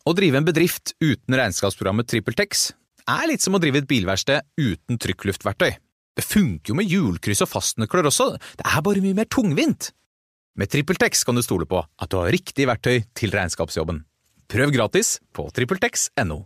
Å drive en bedrift uten regnskapsprogrammet TrippelTex litt som å drive et bilverksted uten trykkluftverktøy. Det funker jo med hjulkryss og fastnøkler også, det bare mye mer tungvint. Med TrippelTex kan du stole på at du har riktig verktøy til regnskapsjobben. Prøv gratis på trippeltex.no.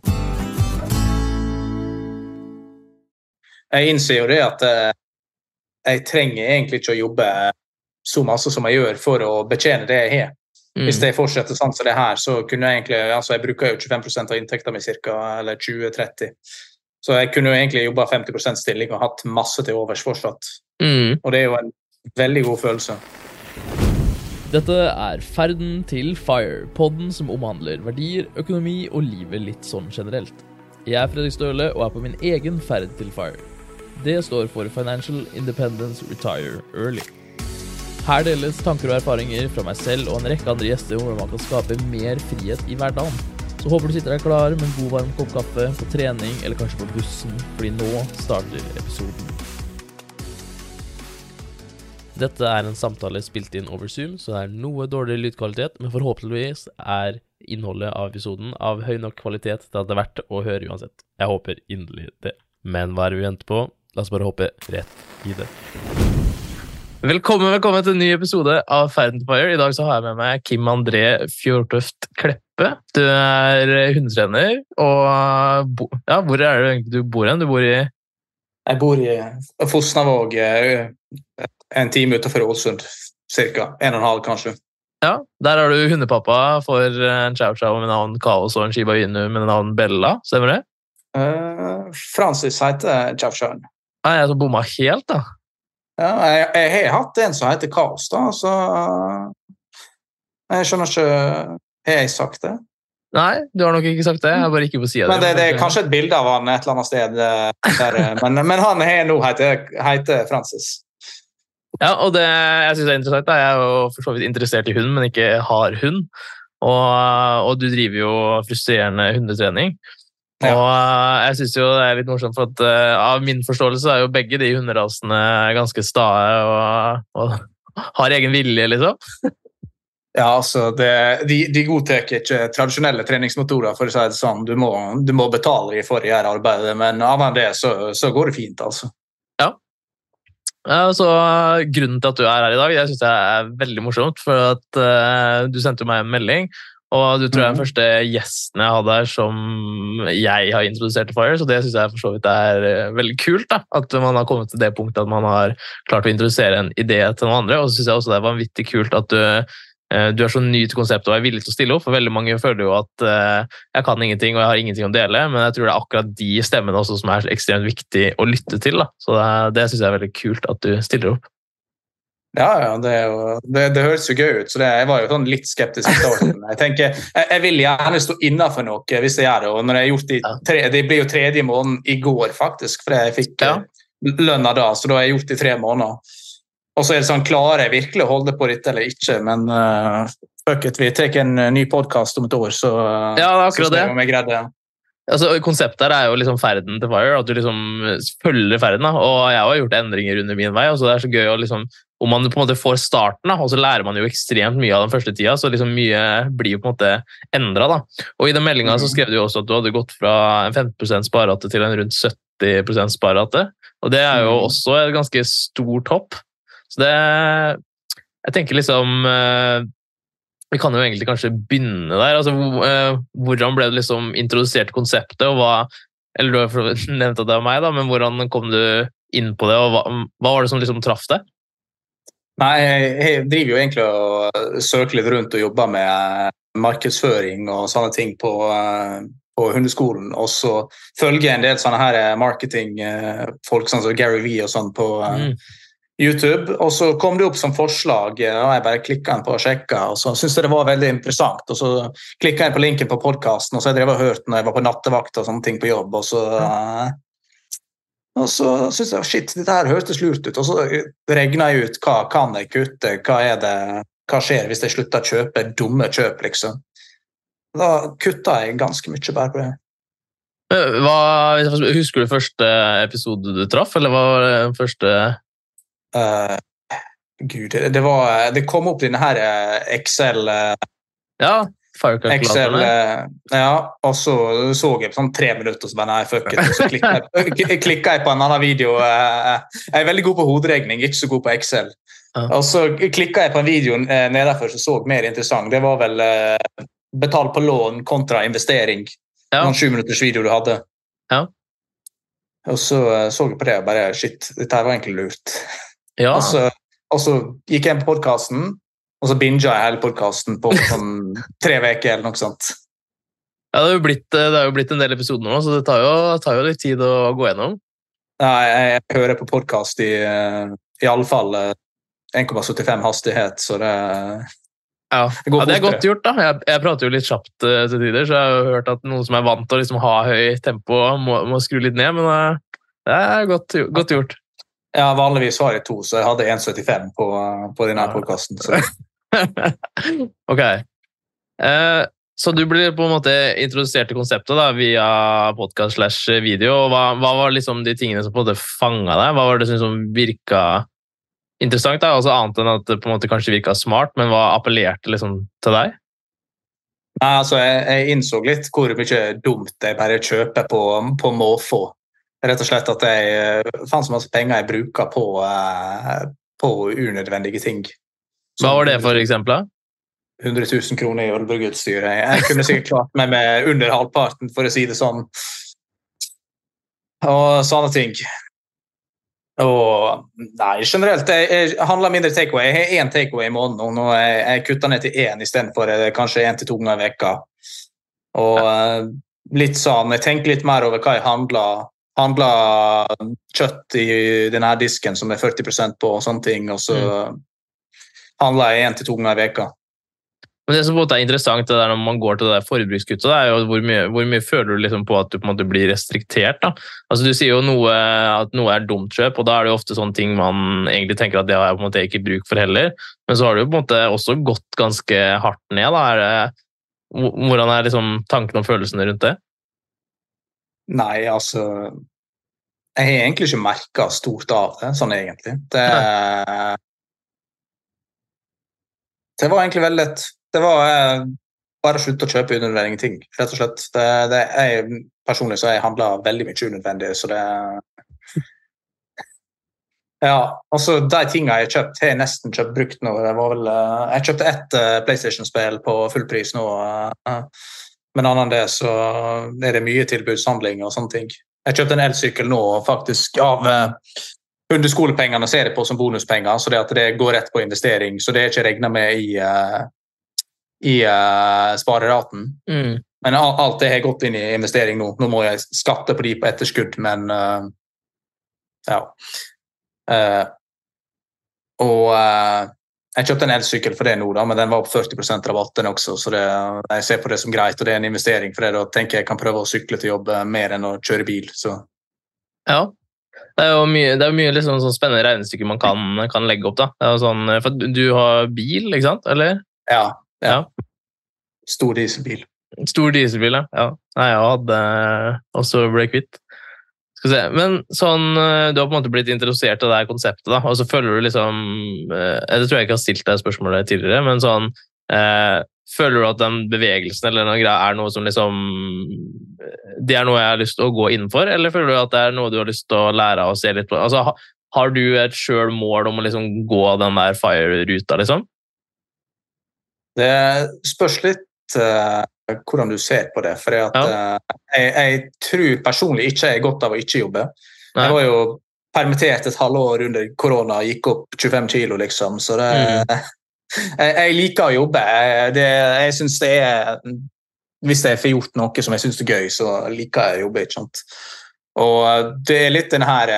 Jeg innser jo det at jeg trenger egentlig ikke å jobbe så masse som jeg gjør for å betjene det jeg har. Hvis jeg fortsetter sånn som det her, så kunne jeg egentlig, altså jeg bruker jo 25% av inntekten min cirka, eller 20-30. Så jeg kunne jo egentlig jobbet 50% stilling og hatt masse til overs fortsatt. Og det jo en veldig god følelse. Dette Ferden til FIRE, podden som omhandler verdier, økonomi og livet litt sånn generelt. Jeg Fredrik Støle og på min egen ferd til FIRE. Det står for Financial Independence Retire Early. Her deles tanker og erfaringer fra meg selv og en rekke andre gjester om hvordan man kan skape mer frihet i hverdagen. Så håper du sitter der klar med en god varm kopp kaffe, på trening eller kanskje på bussen, fordi nå starter episoden. Dette en samtale spilt inn over Zoom, så det noe dårligere lydkvalitet, men forhåpentligvis innholdet av episoden av høy nok kvalitet til at det verdt å høre uansett. Jeg håper inderlig det. Men hva vi venter på? La oss bare hoppe rett i det. Velkommen til en ny episode av Ferden til FIRE. I dag så har jeg med meg Kim André Fjørtoft Kleppe. Du hundetrener, og hvor det egentlig du bor hen? Jeg bor i Fosnavåg, en time utenfor Ålesund, cirka 1,5 kanskje. Ja, der har du hundepappa for en chow-chow med navn Kaos og en Shiba Inu med navn Bella, stemmer det? Francis heter chow-chowen. Jeg så bomma helt da. Ja, jeg har hatt en som heter Kaos da, så jeg skjønner ikke, har jeg sagt det? Nei, du har nok ikke sagt det, jeg bare ikke på siden. Men det kanskje et bilde av han et eller annet sted der, men han har nå heter Francis. Ja, og det jeg synes interessant da, jeg jo for så vidt interessert i hund, men ikke har hund, og du driver jo frustrerende hundetrening. Ja. Og jeg synes jo det litt morsomt, for at av min forståelse jo begge de hunderasene ganske stae og har egen vilje, liksom. Ja, altså, de godtar ikke tradisjonelle treningsmetoder, for å si det sånn. Du må betale dem for å gjøre arbeidet, men av det så går det fint, altså. Ja. Så grunnen til at du her i dag, jeg synes det veldig morsomt, for at du sendte meg en melding, og du tror jeg den første gjesten jeg hadde her som jeg har introdusert til FIRE, så det synes jeg for så vidt veldig kult da, at man har kommet til det punktet at man har klart å introdusere en idé til noen andre, og så synes jeg også det var vanvittig kult at du så ny til konseptet og villig til å stille opp, for veldig mange føler jo at jeg kan ingenting og jeg har ingenting å dele, men jeg tror det akkurat de stemmene også som ekstremt viktig å lytte til da, så det synes jeg veldig kult at du stiller opp. Ja, det høres jo gøy ut, så jeg var jo sånn litt skeptisk i starten. Jeg tenker, jeg vil gjerne stå innenfor noe hvis jeg gjør det, og når jeg har gjort det blir jo 3. måneden i går faktisk, for jeg fikk lønna da, så da har jeg gjort det i 3 måneder. Og så det sånn, klarer jeg virkelig å holde på dette eller ikke, men fuck it, vi trekker en ny podcast om et år, så ja, akkurat det. Om jeg greide det. Altså, konseptet her jo liksom ferden til FIRE, at du liksom følger ferden da, og jeg har gjort endringer under min vei, og så det så gøy å liksom, om man på en måte får starten da, og så lærer man jo ekstremt mye av den første tida, så liksom mye blir jo på en måte endret da. Og i den meldingen så skrev du jo også at du hadde gått fra en 15% sparrate til en rundt 70% sparrate, og det jo også et ganske stort hopp. Så det, jeg tenker liksom, vi kan jo egentlig kanskje begynne der, altså hvordan ble du liksom introdusert konseptet, og eller du har nevnt at det var meg da, men hvordan kom du inn på det, og hva var det som liksom traff det? Nei, jeg driver jo egentlig og søker litt rundt og jobber med markedsføring og sånne ting på hundeskolen, og så følger jeg en del sånne her marketing-folk, sånn som Gary Vee og sånn på YouTube, og så kom det opp som forslag, og jeg bare klikket den på og sjekket, og så syntes jeg det var veldig interessant, og så klikket jeg på linken på podcasten, og så har jeg hørt når jeg var på nattevakt og sånne ting på jobb, og så syntes jeg, shit, dette her hørtes lurt ut, og så regnet jeg ut, hva kan jeg kutte, hva skjer hvis jeg slutter å kjøpe dumme kjøp, liksom. Da kuttet jeg ganske mye bare på det. Husker du første episode du traff, eller hva var det første... Gud, det kom opp denne her Excel ja, Excel, Firekalkulatoren. ja, og så jeg sånn 3 minutter, og så bare nei, fuck it, og så klikket jeg på en annen video. Jeg veldig god på hoderegning, ikke så god på Excel. Ja. Og så klikket jeg på en video nedenfor som så mer interessant. Det var vel betal på lån kontra investering. Ja. Noen 7 minutters video du hadde. Ja. Og så jeg på det og bare, shit, dette her var egentlig lurt. Ja. Og så gikk jeg inn på podcasten, og så binget jeg hele podcasten på sånn 3 uker eller noe sånt. Ja, det har jo blitt en del episoder nå, så det tar jo litt tid å gå gjennom. Nei, jeg hører på podcast i alle fall 1,75 hastighet, så det går det er godt gjort da. Jeg prater jo litt kjapt til tider, så jeg har jo hørt at noen som er vant til å liksom ha høy tempo må skru litt ned, men det er godt gjort. Ja, vanligvis var det 2, så jeg hadde 1,75 på denne podcasten. Så. Ok. Så du ble på en måte introdusert til konseptet da, via podcast/video, og hva var liksom de tingene som på en måte fanget deg? Hva var det som virket interessant da? Altså annet enn at det på en måte kanskje virket smart, men hva appellerte liksom til deg? Nei, altså jeg innså litt hvor mye dumt jeg bare kjøper på måfå. Rett og slett at jeg fant så masse penger jeg bruker på unødvendige ting. Hva var det for eksempel? 100 000 kroner i ølbryggeutstyr. Jeg kunne sikkert klart meg med under halvparten, for å si det sånn. Og sånne ting. Og nei, generelt, jeg handler mindre takeaway. Jeg har 1 takeaway i måneden, og nå jeg kuttet ned til 1 i stedet for kanskje 1 til 2 ganger i veka. Og litt sånn, jeg tenker litt mer over hva jeg handler kjøtt i denne disken som er 40% på og sånne ting, og så handler jeg 1 til 2 ganger i veka. Men det som på en måte er interessant det der når man går til det der forbrukskuttet, det er jo hvor mye føler du liksom på at du på en måte blir restriktert da? Altså du sier jo at noe er dumt kjøp, og da er det jo ofte sånne ting man egentlig tenker at det har jeg på en måte ikke bruk for heller, men så har du jo på en måte også gått ganske hardt ned da. Hvordan er liksom tanken og følelsene rundt det? Nei, altså jeg har egentlig ikke merket stort av det, sånn egentlig. Det var egentlig veldig lett. Det var bare slutt å kjøpe unødvendige ting, rett og slett. Personlig så jeg handler veldig mye unødvendig, så det ja, altså de tingene jeg kjøpt, har jeg nesten kjøpt brukt nå. Jeg kjøpte 1 PlayStation-spill på full pris nå, men annet enn det så er det mye tilbudshandling og sånne ting. Jeg kjøpte en elsykkel nå faktisk av hundeskolepengene ser jeg på som bonuspenger, så det går rett på investering, så det er ikke regnet med i spareraten. Men alt det har gått inn i investering nå. Nå må jeg skatte på de på etterskudd, men ja. Og jeg kjøpte en elsykkel for det nå da, men den var på 40% rabatten også, så jeg ser på det som greit, og det er en investering for det, da tenker jeg kan prøve å sykle til jobb mer enn å kjøre bil. Så. Ja. Det er jo mye liksom, sånn spennende regnestykker man kan legge opp da. Det er jo sånn, for du har bil, ikke sant? Eller? Ja. Stor dieselbil. Stor dieselbil, ja. Nei, jeg hadde også ble kvitt. Skal vi se. Men sånn, du har på en måte blitt interessert i det her konseptet da, og så føler du liksom, det tror jeg ikke har stilt deg spørsmålet tidligere, men sånn, føler du at den bevegelsen eller noe greie er noe som liksom, det er noe jeg har lyst til å gå innenfor, eller føler du at det er noe du har lyst til å lære av og se litt på? Altså, har du et selv mål om å liksom gå den der FIRE-ruta, liksom? Det spørs litt hvordan du ser på det, for jeg tror personlig ikke jeg er godt av å ikke jobbe. Nei. Jeg var jo permittert et halvår under korona, gikk opp 25 kilo liksom, så jeg liker å jobbe. Jeg synes det hvis jeg får gjort noe som jeg synes er gøy, så liker jeg å jobbe, ikke sant? Og det er litt den her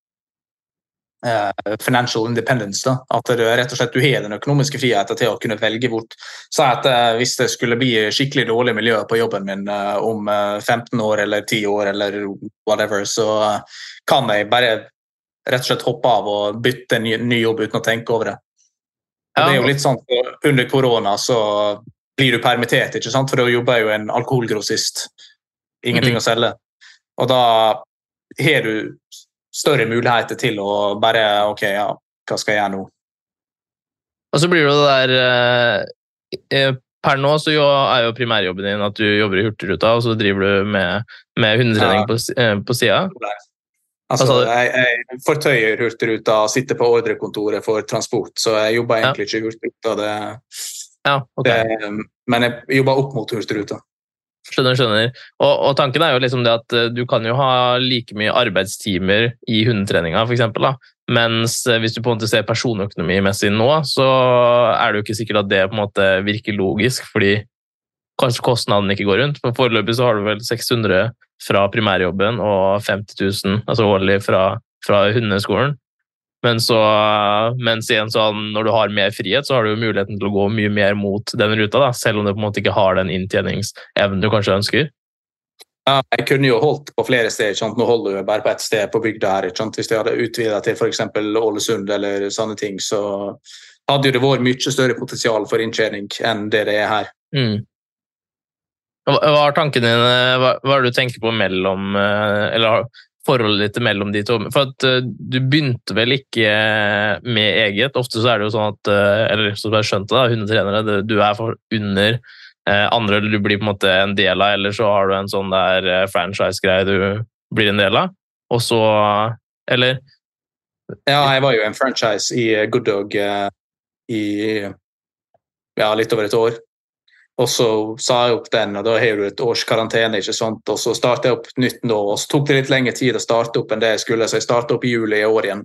financial independence da, at du rett og slett du har den økonomiske friheten til å kunne velge bort, så at hvis det skulle bli skikkelig dårlig miljø på jobben min om 15 år eller 10 år eller whatever, så kan jeg bare rett og slett hoppe av og bytte en ny jobb uten å tenke over det. Og det er jo litt sånn, under korona så blir du permittert, ikke sant? For da jobber jeg jo en alkoholgrossist, ingenting å selge, og da har du større muligheter til å bare, ok, ja, hva skal jeg gjøre nå? Og så blir det der per nå så jo primærjobben din at du jobber i Hurtigruta, og så driver du med hundetrening på siden. Altså, jeg fortøyer Hurtigruta, sitter på ordrekontoret for transport, så jeg jobber egentlig ikke i Hurtigruta. Okay. Men jeg jobber opp mot Hurtigruta. Skjønner. Og tanken jo liksom det at du kan jo ha like mye arbeidstimer i hundetreninga, for eksempel, da. Mens hvis du på en måte ser personøkonomimessig nå, så det jo ikke sikkert at det på en måte virker logisk, fordi kanskje kostnaden ikke går rundt. Men foreløpig så har du vel 600 fra primærjobben og 50 000, altså årlig fra hundeskolen. Mens igjen sånn, når du har mer frihet, så har du jo muligheten til å gå mye mer mot den ruta, da, selv om du på en måte ikke har den inntjeningsevnen du kanskje ønsker. Ja, jeg kunne jo holdt på flere steder, ikke sant? Nå holder jeg bare på et sted på bygda her, ikke sant? Hvis jeg hadde utvidet til for eksempel Ålesund eller sånne ting, så hadde jo det vært mye større potensial for inntjening enn det her. Hva tanken din, hva du tenker på mellom, eller forholdet ditt mellom de to? For at du begynte vel ikke med eget, ofte så det jo sånn at, eller som du har skjønt det da, hundetrenere, du for under andre du blir på en måte en del av, eller så har du en sånn der franchise-greie du blir en del av, og så, eller? Ja, jeg var jo en franchise i Good Dog i litt over et år. Og så sa jeg opp den, og da har du et års karantene, ikke sant? Og så startet jeg opp nytt nå, og så tok det litt lengre tid å starte opp enn det jeg skulle, så jeg startet opp i juli i år igjen.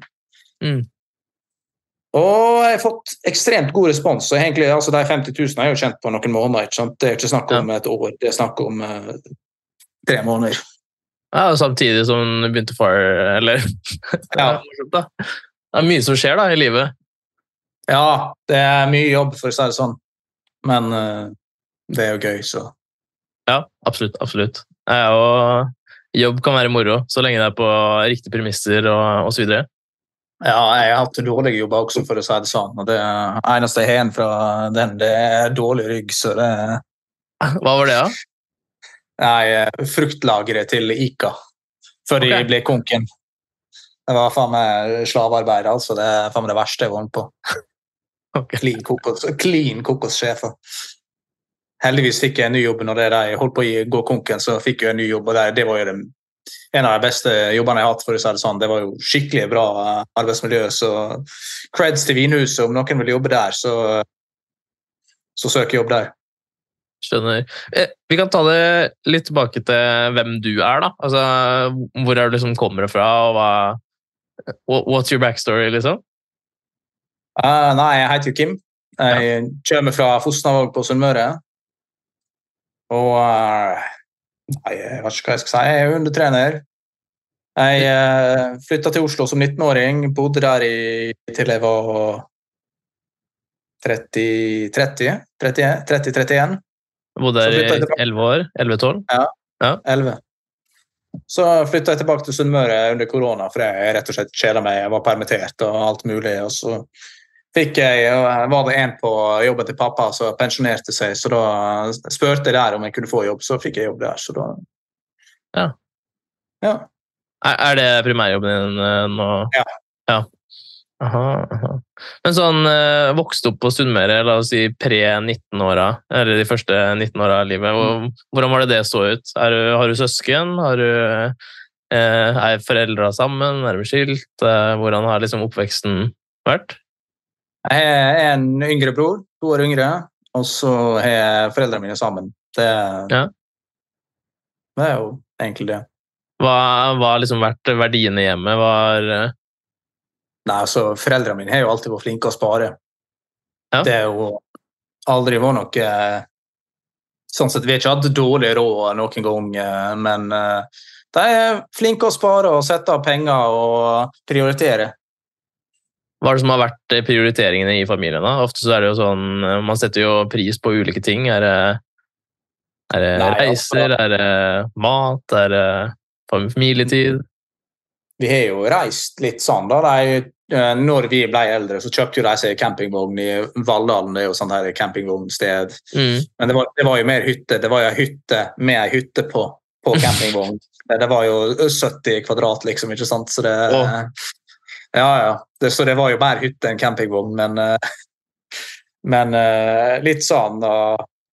Og jeg har fått ekstremt god respons, så egentlig, altså de 50 000 har jeg jo kjent på noen måneder, ikke sant? Det ikke snakk om et år, det snakk om 3 måneder. Ja, samtidig som du begynte eller? Ja. Det mye som skjer da i livet. Ja, det mye jobb for å si det sånn, men det jo gøy, så. Ja, absolutt. Og jobb kan være moro, så lenge det på riktige premisser og så videre. Ja, jeg har hatt dårlige jobber også, for å si det sånn, og det eneste jeg har igjen fra den, det dårlig rygg, så det. Hva var det da? Nei, fruktlageret til Ica, før de ble konken. Det var faen meg slavearbeid, altså, det faen meg det verste jeg var på. Clean kokossjefer. Heldigvis fikk jeg en ny jobb når jeg holdt på å gå konken, så fikk jeg en ny jobb, og det var jo en av de beste jobbene jeg har hatt, for å si det sånn. Det var jo skikkelig bra arbeidsmiljø, så creds til Vinhuset, om noen vil jobbe der, så søker jobb der. Skjønner. Vi kan ta det litt tilbake til hvem du da. Altså, hvor du liksom kommer fra, og what's your backstory, liksom? Nei, jeg heter jo Kim. Jeg kommer fra Fosnavåg på Sunnmøre. Og jeg vet ikke hva jeg skal si. Jeg hundetrener. Jeg flyttet til Oslo som 19-åring, bodde der til jeg var 30-31. Bodde der i 11 år? 11-12? Ja, 11. Så flyttet jeg tilbake til Sunnmøre under korona, for jeg rett og slett kjedet meg. Jeg var permittert og alt mulig, og så var det en på jobben til pappa som pensjonerte seg, så da spørte jeg der om jeg kunne få jobb, så fikk jeg jobb der, så da. Ja. Det primærjobben din nå? Ja. Aha. Men sånn, vokste opp på Sunnmøre, la oss si pre-19-åra, eller de første 19-åra av livet, hvordan var det så ut? Har du søsken? Foreldre sammen? De skilt? Hvordan har liksom oppveksten vært? Jeg har en yngre bror, 2 år yngre, og så har foreldrene mine sammen. Det jo egentlig det. Hva liksom vært verdiene hjemme? Nei, altså, foreldrene mine har jo alltid vært flinke å spare. Ja. Det jo aldri vært noe. Sånn sett, vi har ikke hatt dårlig råd noen gang, men de flinke å spare og sette av penger og prioritere. Hva det som har vært prioriteringene i familien da? Ofte så det jo sånn, man setter jo pris på ulike ting. Det reiser? Det mat? Det familietid? Vi har jo reist litt sånn da. Når vi ble eldre, så kjøpte jo de seg campingvogn i Valldalen. Det jo sånn her campingvognsted. Men det var jo mer hytte. Det var jo hytte med en hytte på campingvogn. Det var jo 70 kvadrat, liksom, ikke sant? Så det... Ja. Så det var jo mer hytte enn campingvogn, men litt sånn,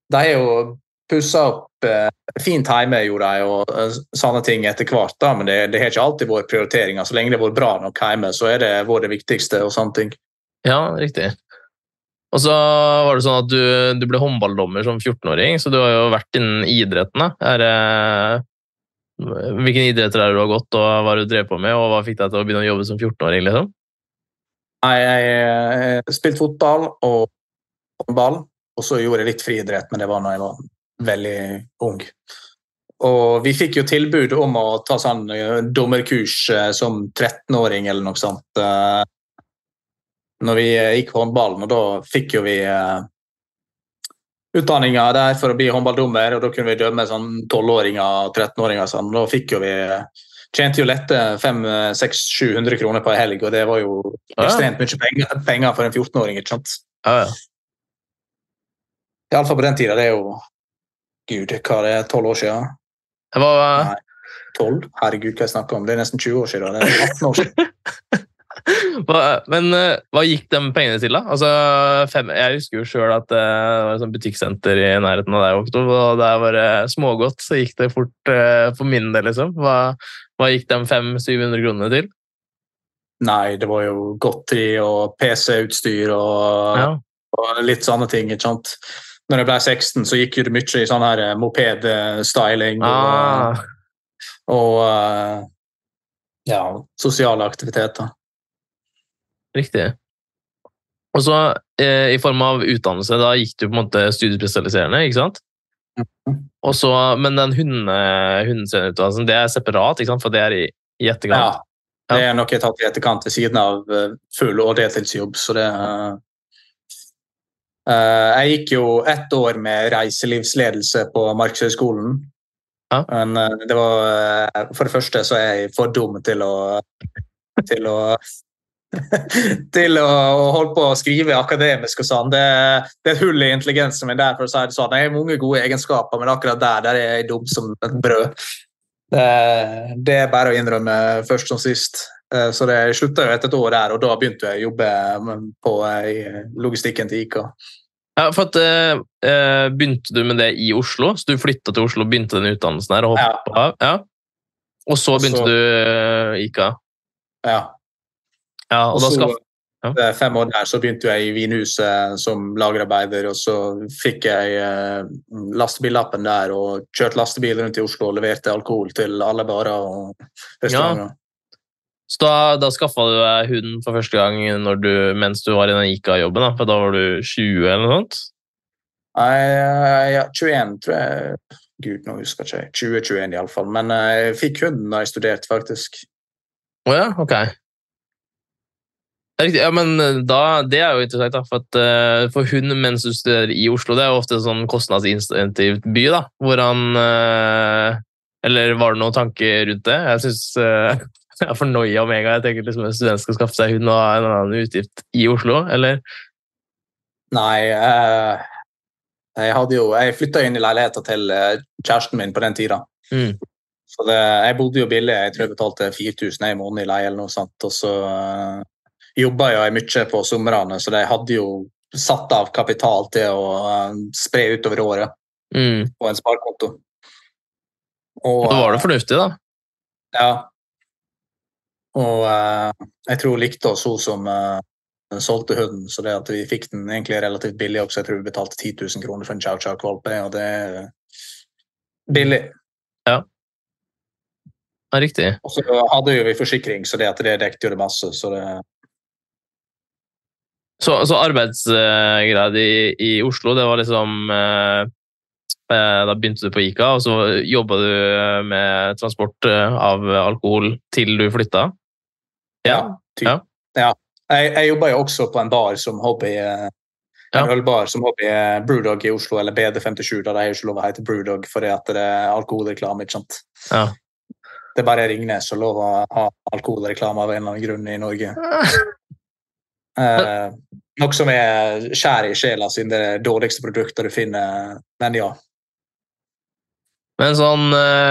De har jo pusset opp fint hjemme, gjorde de, og sånne ting etter hvert, da, men det har ikke alltid vært prioriteringer. Så lenge det har vært bra nok hjemme, så er det vært det viktigste og sånne ting. Ja, riktig. Og så var det sånn at du ble håndballdommer som 14-åring, så du har jo vært innen idretten, da. Hvilken idretter er det du har gått, og hva har du drevet på med, og hva fikk deg til å begynne å jobbe som 14-åring, liksom? Nei, jeg spilte fotball og håndball, og så gjorde jeg litt friidrett, men det var når jeg var veldig ung. Og vi fikk jo tilbud om å ta sånn dommerkurs som 13-åring eller noe sånt, når vi gikk håndballen, og da fikk jo vi utdanninger der for å bli håndballdommer, og da kunne vi dømme sånn 12-åringer og 13-åringer, sånn. Da fikk jo vi tjente jo lette 500-600-700 kroner på en helg, og det var jo ekstremt mye penger for en 14-åring, ikke sant? Ja. I alle fall på den tiden, det er jo Gud, hva er det, 12 år siden? Nei, 12? Herregud, hva jeg snakker om? Det er nesten 20 år siden, det er 18 år siden. Men hva gikk de pengene til, da? Altså, jeg husker jo selv at det var et sånt butikksenter i nærheten av deg, og der var det smågodt, så gikk det fort for min del, liksom. Hva gikk de 500-700 kronene til? Nei, det var jo godteri og PC-utstyr og litt sånne ting, ikke sant? Når jeg ble 16, så gikk jo det mye i sånn her moped-styling og sosiale aktiviteter. Riktig. Og så i form av utdannelse, da gikk du på en måte studiespesialiserende, ikke sant? Og så, men den hundescene-utdannelsen, det er separat, ikke sant? For det er i etterkant. Ja, det er noe jeg tatt i etterkant ved siden av full- og deltidsjobb, så det jeg gikk jo 1 år med reiselivsledelse på Markedshøgskolen. Men det var, for det første så er jeg for dum til å holde på å skrive akademisk og sånn. Det er et hull i intelligensen min der, for å si det sånn. Jeg har mange gode egenskaper, men akkurat der er jeg dum som et brød. Det er bare å innrømme først som sist. Så jeg sluttet jo etter 1 år der, og da begynte jeg å jobbe på logistikken til ICA. Ja, for at begynte du med det i Oslo? Så du flyttet til Oslo og begynte den utdannelsen her og hoppet av? Ja. Og så begynte du ICA? Ja. Ja, og så 5 år der så begynte jeg i Vinhuset som lagerarbeider, og så fikk jeg lastebillappen der og kjørte lastebil rundt i Oslo og leverte alkohol til alle barer og restauranter. Så da skaffet du deg hund for første gang mens du var i den ICA-jobben, for da var du 20 eller noe sånt? Nei, 21 tror jeg. Gud, nå husker jeg ikke. 2021 i alle fall. Men jeg fikk hunden da jeg studerte, faktisk. Åja, ok. Ja, men det er jo interessant, da, for hund mens du studerer i Oslo, det er jo ofte en sånn kostnadsintensiv by, da. Eller var det noen tanker rundt det? Jeg synes jeg er fornøyd med en gang. Jeg tenker liksom at en student skal skaffe seg hund og en annen utgift i Oslo, eller? Nei, jeg flyttet inn i leiligheten til kjæresten min på den tiden. Så jeg bodde jo billig, jeg tror jeg betalte 4.000 i måneden i leie eller noe sånt, og så jobbet jeg mye på sommerene, så jeg hadde jo satt av kapital til å spre utover året på en sparekonto. Og da var det fornuftig, da. Ja. Og jeg tror likte oss som solgte hunden, så det at vi fikk den egentlig relativt billig også. Jeg tror vi betalte 10.000 kroner for en Chow Chow Kvalpe, og det er billig. Ja, riktig. Og så hadde jo vi forsikring, så det dekte jo det masse, så det... Så arbeidsgrad i Oslo, det var liksom da begynte du på ICA, og så jobbet du med transport av alkohol til du flyttet? Ja. Jeg jobbet jo også på en bar som hobby, en ølbar som hobby, Brewdog i Oslo, eller BD57, da det er jo ikke lov å hete Brewdog, fordi at det er alkoholreklame, ikke sant? Ja. Det er bare Ringnes som lov å ha alkoholreklame av en eller annen grunn i Norge. Noe som er skjær i sjela siden det er det dårligste produktet du finner, men ja. Men sånn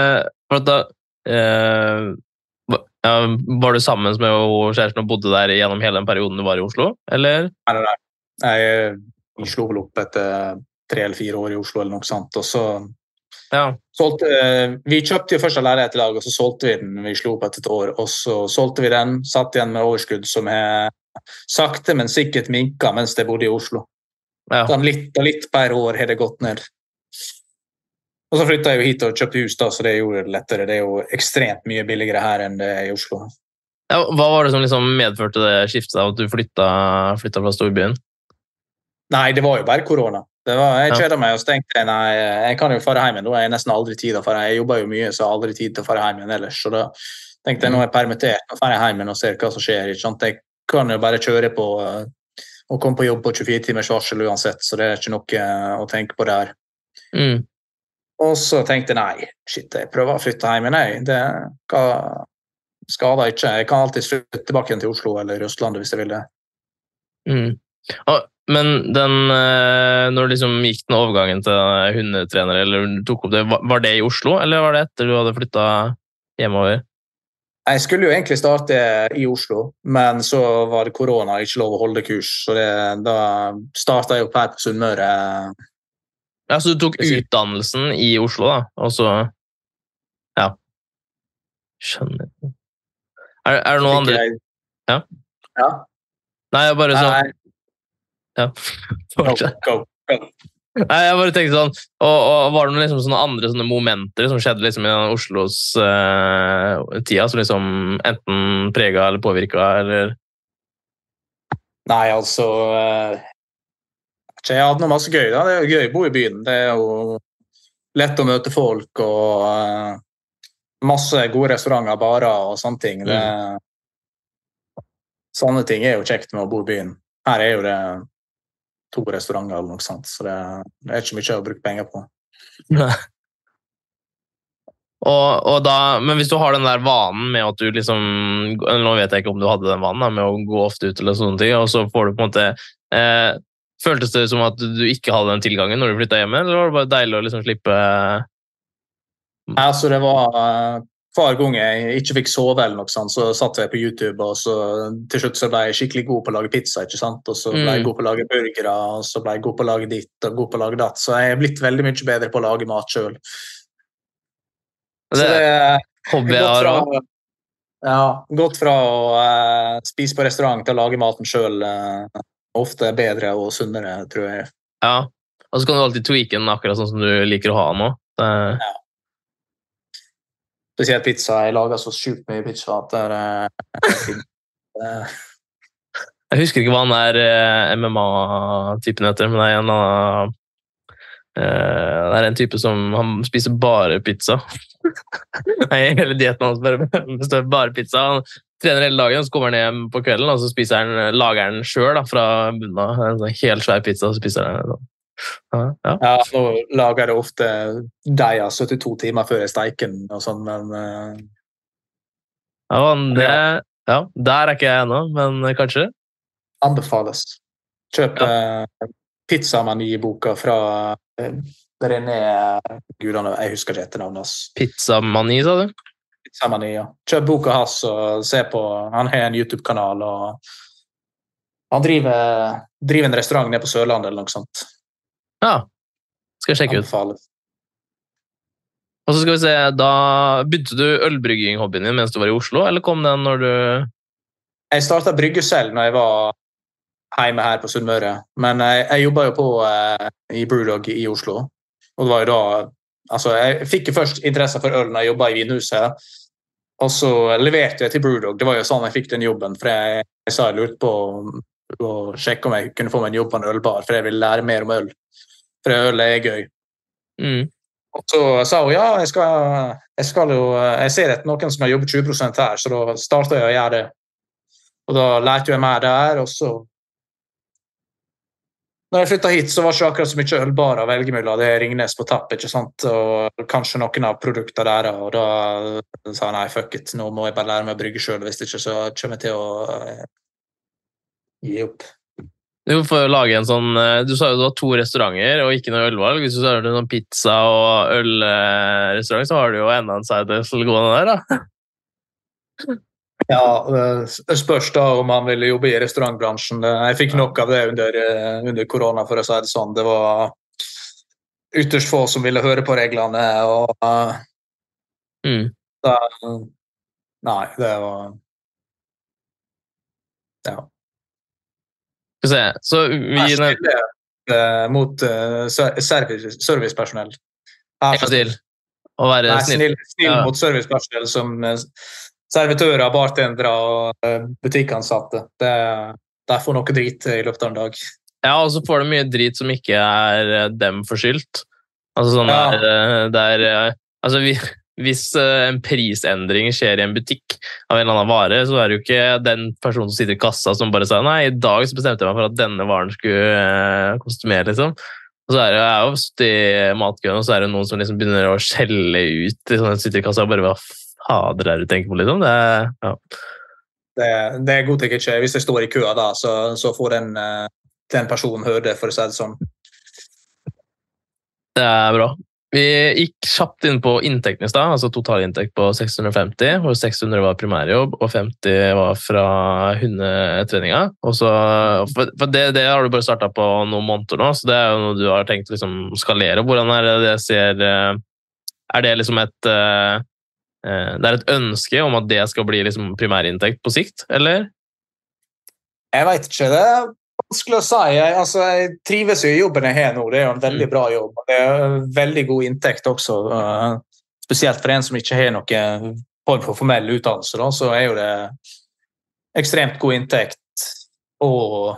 var du sammen med kjæresten og bodde der gjennom hele den perioden du var i Oslo, eller? Nei. Jeg slo vel opp etter 3 eller 4 år i Oslo, eller noe sånt. Og så Ja. vi kjøpte jo først en leilighet i lag, og så solgte vi den. Vi slo opp etter et år, og så solgte vi den, satt igjen med overskudd som er sakte, men sikkert minka mens jeg bodde i Oslo. Ja. Da litt per år har det gått ned. Og så flyttet jeg jo hit og kjøpte hus da, så det gjorde det lettere. Det er jo ekstremt mye billigere her enn det er i Oslo. Ja, hva var det som liksom medførte det skiftet av at du flytta fra storbyen? Nei, det var jo bare korona. Jeg kjeder meg og så tenkte jeg, nei, jeg kan jo fare hjem igjen. Da har jeg nesten aldri tid til å fare. Jeg jobber jo mye, så jeg har aldri tid til å fare hjem igjen ellers. Så da tenkte jeg, nå er jeg permittert, nå farer jeg hjem igjen og ser hva som skjer. Ikke sant? Jeg kan jo bare kjøre på og komme på jobb på 24 timers varsel uansett, så det er ikke noe å tenke på der. Og så tenkte jeg, nei, shit, jeg prøver å flytte hjem igjen. Nei, det skader ikke. Jeg kan alltid flytte tilbake til Oslo eller Østlandet hvis jeg vil det. Men når du liksom gikk den overgangen til hundetrener, eller du tok opp det, var det i Oslo, eller var det etter du hadde flyttet hjemover? Jeg skulle jo egentlig starte i Oslo, men så var det korona, ikke lov å holde kurs, så da startet jeg opp her på Sunnmøre. Ja, så du tok utdannelsen i Oslo da, og så, ja, skjønner. Er det noen andre? Ja? Ja. Nei, jeg bare så... Ja, go. Nei, jeg bare tenkte sånn, og var det liksom sånne andre sånne momenter som skjedde liksom i Oslos tida, som liksom enten preget eller påvirket, eller? Nei, altså, jeg hadde noe masse gøy da, det er jo gøy å bo i byen, det er jo lett å møte folk, og masse gode restauranter, barer og sånne ting. Sånne ting er jo kjekt med å bo i byen. Her er jo det 2 restauranter eller noe sånt, så det er ikke mye å bruke penger på. Men hvis du har den der vanen med at du liksom, nå vet jeg ikke om du hadde den vanen da, med å gå ofte ut eller sånne ting, og så får du på en måte, føltes det som at du ikke hadde den tilgangen når du flyttet hjemme, eller var det bare deilig å liksom slippe? Altså det var hver gang jeg ikke fikk sove eller noe sånt, så satt jeg på YouTube, og så til slutt så ble jeg skikkelig god på å lage pizza, ikke sant? Og så ble jeg god på å lage burgere, og så ble jeg god på å lage ditt og god på å lage datt, så jeg er blitt veldig mye bedre på å lage mat selv. Det er hobby jeg har også. Ja, gått fra å spise på restaurant til å lage maten selv, ofte bedre og sunnere, tror jeg. Ja, og så kan du alltid tweake den akkurat sånn som du liker å ha nå. Ja. Spesielt pizza. Jeg lager så sjukt mye pizza at Jeg husker ikke hva han der MMA-typen heter, men det er det er en type som han spiser bare pizza. Hele dietten hans består bare pizza. Han trener hele dagen, så kommer han hjem på kvelden, og så lager han selv da, fra bunnen av en sånn helt svær pizza, og så spiser han den. Ja, nå lager jeg ofte deig 72 timer før jeg steiker den og sånn, men der er ikke jeg ennå, men kanskje anbefales. Kjøp pizzamani-boka fra René Gudane, jeg husker ikke etter navnet. Pizzamani, sa du? Pizzamani, ja. Kjøp boka hans og se på, han har en YouTube-kanal, og han driver en restaurant nede på Sørlandet eller noe sånt. Ja, skal jeg sjekke ut. Og så skal vi se, da begynte du ølbrygging-hobbyen din mens du var i Oslo, eller kom den når du... Jeg startet brygge selv når jeg var hjemme her på Sunnmøre, men jeg jobbet jo på i Brewdog i Oslo, og det var jo da, altså jeg fikk jo først interesse for øl når jeg jobbet i vinhuset, og så leverte jeg til Brewdog, det var jo sånn jeg fikk den jobben, for jeg sa jeg lurte på å sjekke om jeg kunne få meg en jobb på en ølbar, for jeg ville lære mer om øl. For øl er gøy. Og så sa hun, ja, jeg ser etter noen som har jobbet 20% her, så da startet jeg å gjøre det. Og da lærte jeg meg der, og så når jeg flyttet hit, så var det ikke akkurat så mye ølbar å velge mellom. Det er Ringnes på tapp, ikke sant? Og kanskje noen av produktene der, og da sa jeg, nei, fuck it, nå må jeg bare lære meg å brygge selv, hvis ikke så kommer jeg til å gi opp. Du får lage en sånn, du sa jo du har 2 restauranter og ikke noe ølvalg. Hvis du har noen pizza og ølrestaurant, så har du jo enda en side hustle gående der da. Ja, det spørs da om man ville jobbe i restaurantbransjen. Jeg fikk nok av det under korona, for å si det sånn. Det var ytterst få som ville høre på reglene, og da, nei, det var ja. Skal vi se, så mot servicepersonell. En gang til. Å være snill mot servicepersonell som servitører, bartendere og butikkansatte. De får noe drit i løpet av en dag. Ja, og så får de mye drit som ikke dem forskyldt. Altså sånn altså hvis en prisendring skjer i en butikk av en eller annen vare, så det jo ikke den personen som sitter i kassa som bare sa, nei, i dag så bestemte jeg meg for at denne varen skulle koste mer, liksom. Og så det jo i matkøen, og så det noen som liksom begynner å skjelle ut sånn sitter i kassa og bare, hva fader du tenker på, liksom? Det godtar jeg ikke. Hvis jeg står i køa da, så får den personen høre det, for å si det sånn. Det bra. Vi gikk kjapt inn på inntekten i sted, altså totalinntekt på 650, hvor 600 var primærjobb, og 50 var fra hundetreninga. Og så, for det har du bare startet på noen måneder nå, så det jo noe du har tenkt å liksom skalere. Hvordan det ser? Det liksom det et ønske om at det skal bli liksom primærinntekt på sikt, eller? Jeg vet ikke det. Vanskelig å si. Jeg trives jo i jobben jeg har nå. Det jo en veldig bra jobb. Det veldig god inntekt også. Spesielt for en som ikke har noen form for formell utdannelse, da, så jo det ekstremt god inntekt. Og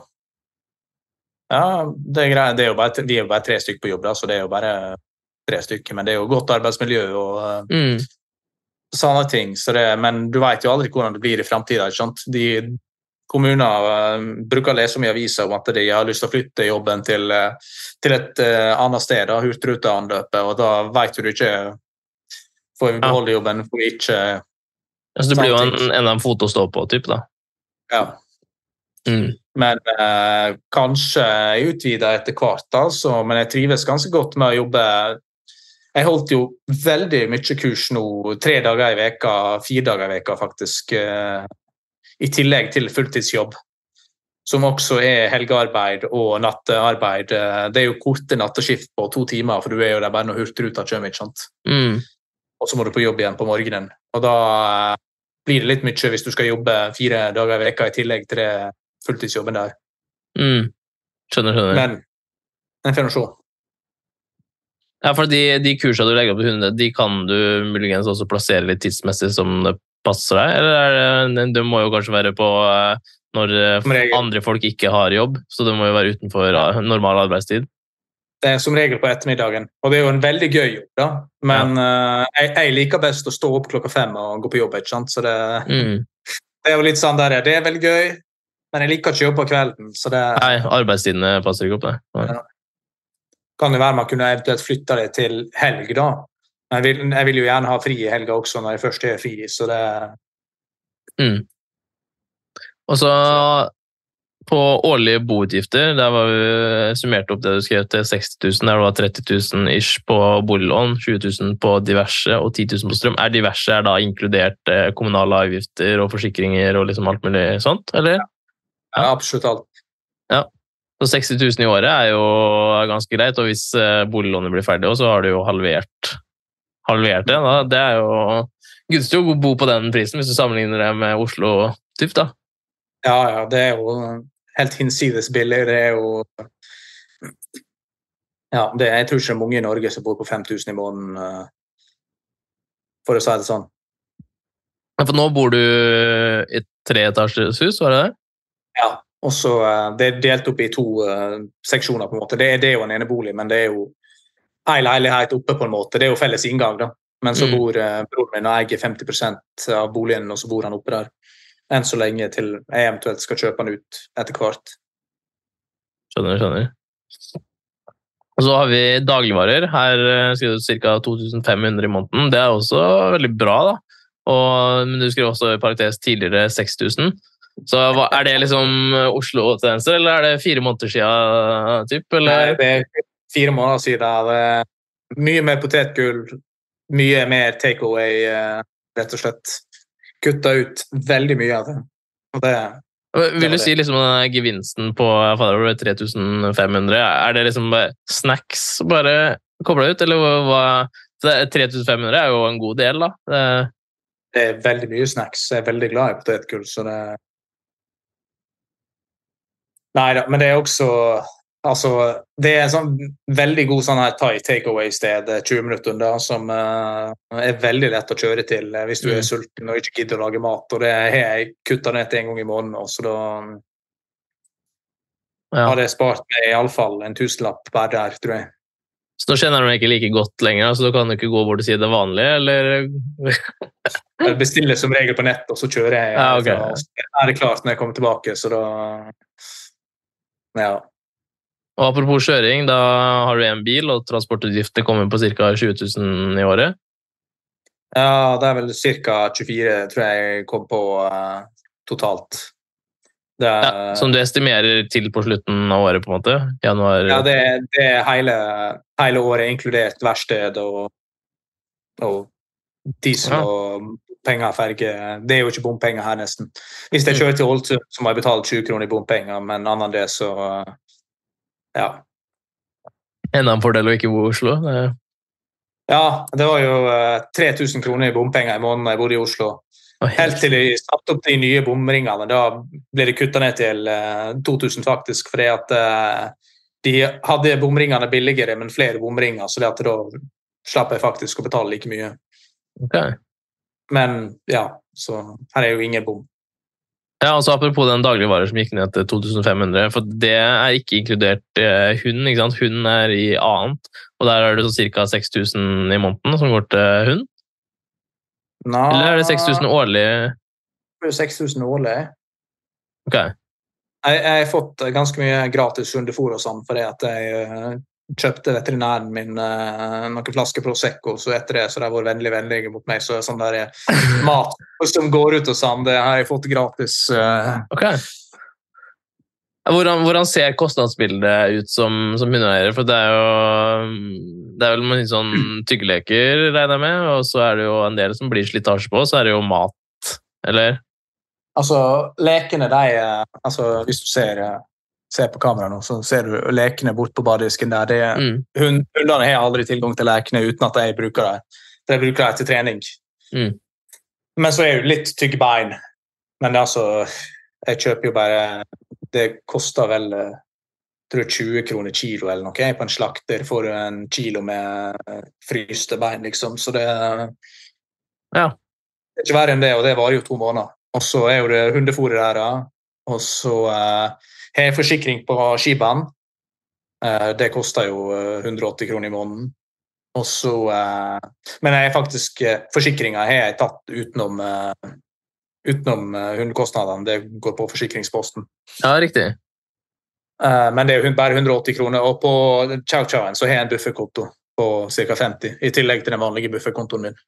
ja, det greit. Vi jo bare 3 stykker på jobb, da, så det jo bare 3 stykker. Men det jo godt arbeidsmiljø og sånne ting. Men du vet jo aldri hvordan det blir i fremtiden, ikke sant? Kommuner bruker å lese om i aviser om at de har lyst til å flytte jobben til et annet sted, Hurtigruteanløpet, og da vet du ikke får vi beholde jobben, får vi ikke så det blir jo en fot å stå på, typ da. Ja. Men kanskje jeg utvider etter hvert, altså, men jeg trives ganske godt med å jobbe. Jeg holdt jo veldig mye kurs nå, 3 dager i veka, 4 dager i veka faktisk, i tillegg til fulltidsjobb, som også helgearbeid og nattearbeid. Det jo korte natteskift på 2 timer, for du jo der bare når Hurtigruta kommer, ikke sant? Og så må du på jobb igjen på morgenen. Og da blir det litt mye hvis du skal jobbe 4 dager i veka i tillegg til det fulltidsjobben der. Skjønner. Men jeg får nå se. Ja, for de kursene du legger opp i hunde, de kan du muligens også plassere litt tidsmessig som det passer deg, eller det må jo kanskje være på når andre folk ikke har jobb, så det må jo være utenfor normal arbeidstid. Det som regel på ettermiddagen, og det jo en veldig gøy jobb, da. Men jeg liker best å stå opp 5:00 og gå på jobb, ikke sant? Så det jo litt sånn der, det veldig gøy, men jeg liker ikke jobb på kvelden, så det... Nei, arbeidstidene passer ikke opp, det. Ja. Kan det være man kunne eventuelt flytte det til helg, da? Jeg vil jo gjerne ha fri i helga også når jeg først fri, så det... Og så på årlige boutgifter, der var vi summert opp det du skrev til 60 000, der det var 30 000 ish på boliglån, 20 000 på diverse og 10 000 på strøm. Diverse da inkludert kommunale avgifter og forsikringer og liksom alt mulig sånt, eller? Ja, absolutt alt. Ja. Så 60 000 i året jo ganske greit, og hvis boliglånet blir ferdig, så har du jo halvert det. Da. Det jo gunstig å bo på den prisen hvis du sammenligner det med Oslo typ, da. Ja, det jo helt hinsides billig. Det jo... Ja, jeg tror ikke det mange i Norge som bor på 5 000 i måneden, for å si det sånn. Ja, for nå bor du i et 3-etasjers hus, var det det? Ja. Og så det delt opp i 2 seksjoner på en måte. Det jo en enebolig, men det jo en leilighet oppe på en måte. Det jo felles inngang da. Men så bor broren min og eier 50% av boligen, og så bor han oppe der. Enn så lenge til jeg eventuelt skal kjøpe han ut etter hvert. Skjønner. Og så har vi dagligvarer. Her skriver du ca. 2500 i måneden. Det også veldig bra da. Men du skriver også i parentes tidligere 6000. Så det liksom Oslo-tendenser, eller det 4 måneder siden, typ? Eller? Nei, det 4 måneder siden. Det mye mer potetgull, mye mer takeaway, rett og slett. Kutta ut veldig mye av det. Og det vil du si liksom den gevinsten på 3500, det liksom bare snacks, bare Koblet ut, eller hva? Så 3500 er jo en god del, da. Det veldig mye snacks. Jeg veldig glad i potetgull, så det... Neida, men det også... Altså, det en sånn veldig god sånn her Thai takeaway-sted, 20 minutter unna, som veldig lett å kjøre til hvis du sulten og ikke gidder å lage mat. Og det har jeg kuttet ned til en gang i måneden, så da har jeg spart meg i alle fall en tusenlapp hver der, tror jeg. Så nå kjenner du ikke like godt lenger, så da kan du ikke gå bort og si det vanlige, eller? Jeg bestiller som regel på nett, og så kjører jeg. Okay. Og så er det klart når jeg kommer tilbake, så da... Ja. Og apropos kjøring, da har du en bil, og transportutgiftene kommer på ca. 20 000 i året? Ja, det er vel ca. 24, tror jeg kom på totalt. Som du estimerer til på slutten av året, på en måte? Januar? Ja, det er hele året, inkludert verksted og diesel og penger, ferge. Det er jo ikke bompenger her nesten. Hvis jeg kjører til Ålesund, så må jeg betale 20 kroner i bompenger, men annet enn det, så... Ja. Enda en fordel å ikke bo i Oslo? Ja, det var jo 3000 kroner i bompenger i måneden da jeg bodde i Oslo. Helt til de satt opp de nye bomringene. Da ble det kuttet ned til 2000 faktisk, fordi at de hadde bomringene billigere, men flere bomringer, så det at da slapp jeg faktisk å betale like mye. Okay. Men ja, så her er jo ingen bom. Ja, altså apropos den dagligvarer som gikk ned til 2500, for det er ikke inkludert hund, ikke sant? Hund er i annet, og der er det så ca. 6000 i måneden som går til hund? Eller er det 6000 årlig? Det er 6000 årlig. Ok. Jeg har fått ganske mye gratis hundefôr og sånn, fordi at jeg kjøpte veterinæren min noen flasker Prosecco, så etter det så har de vært vennlige mot meg, så sånn der mat som går ut og sånn, det har jeg fått gratis. Ok. Hvordan ser kostnadsbildet ut som hundeeier? For det er vel mange sånn tyggeleker, regner jeg med, og så er det jo en del som blir slitasje på, så er det jo mat, eller? Altså, lekene, altså, hvis du ser på kamera nå, så ser du lekene bort på badedisken der. Hundene har aldri tilgang til lekene uten at jeg bruker det. Jeg bruker det til trening. Men så er det litt tygge bein. Men det jeg kjøper jo bare, det koster vel, tror jeg 20 kroner kilo eller noe, på en slakter får du en kilo med fryste bein, liksom. Så det er ikke verre enn det, og det varer jo 2 måneder. Og så er jo det hundefôret der, og så har jeg forsikring på skibanen. Det koster jo 180 kroner i måneden. Og så, men jeg faktisk, forsikringen har jeg tatt utenom hundekostnadene. Det går på forsikringsposten. Ja, riktig. Men det er jo bare 180 kroner. Og på Chow-Chowen så har jeg en bufferkonto på ca. 50, i tillegg til den vanlige bufferkontoen min.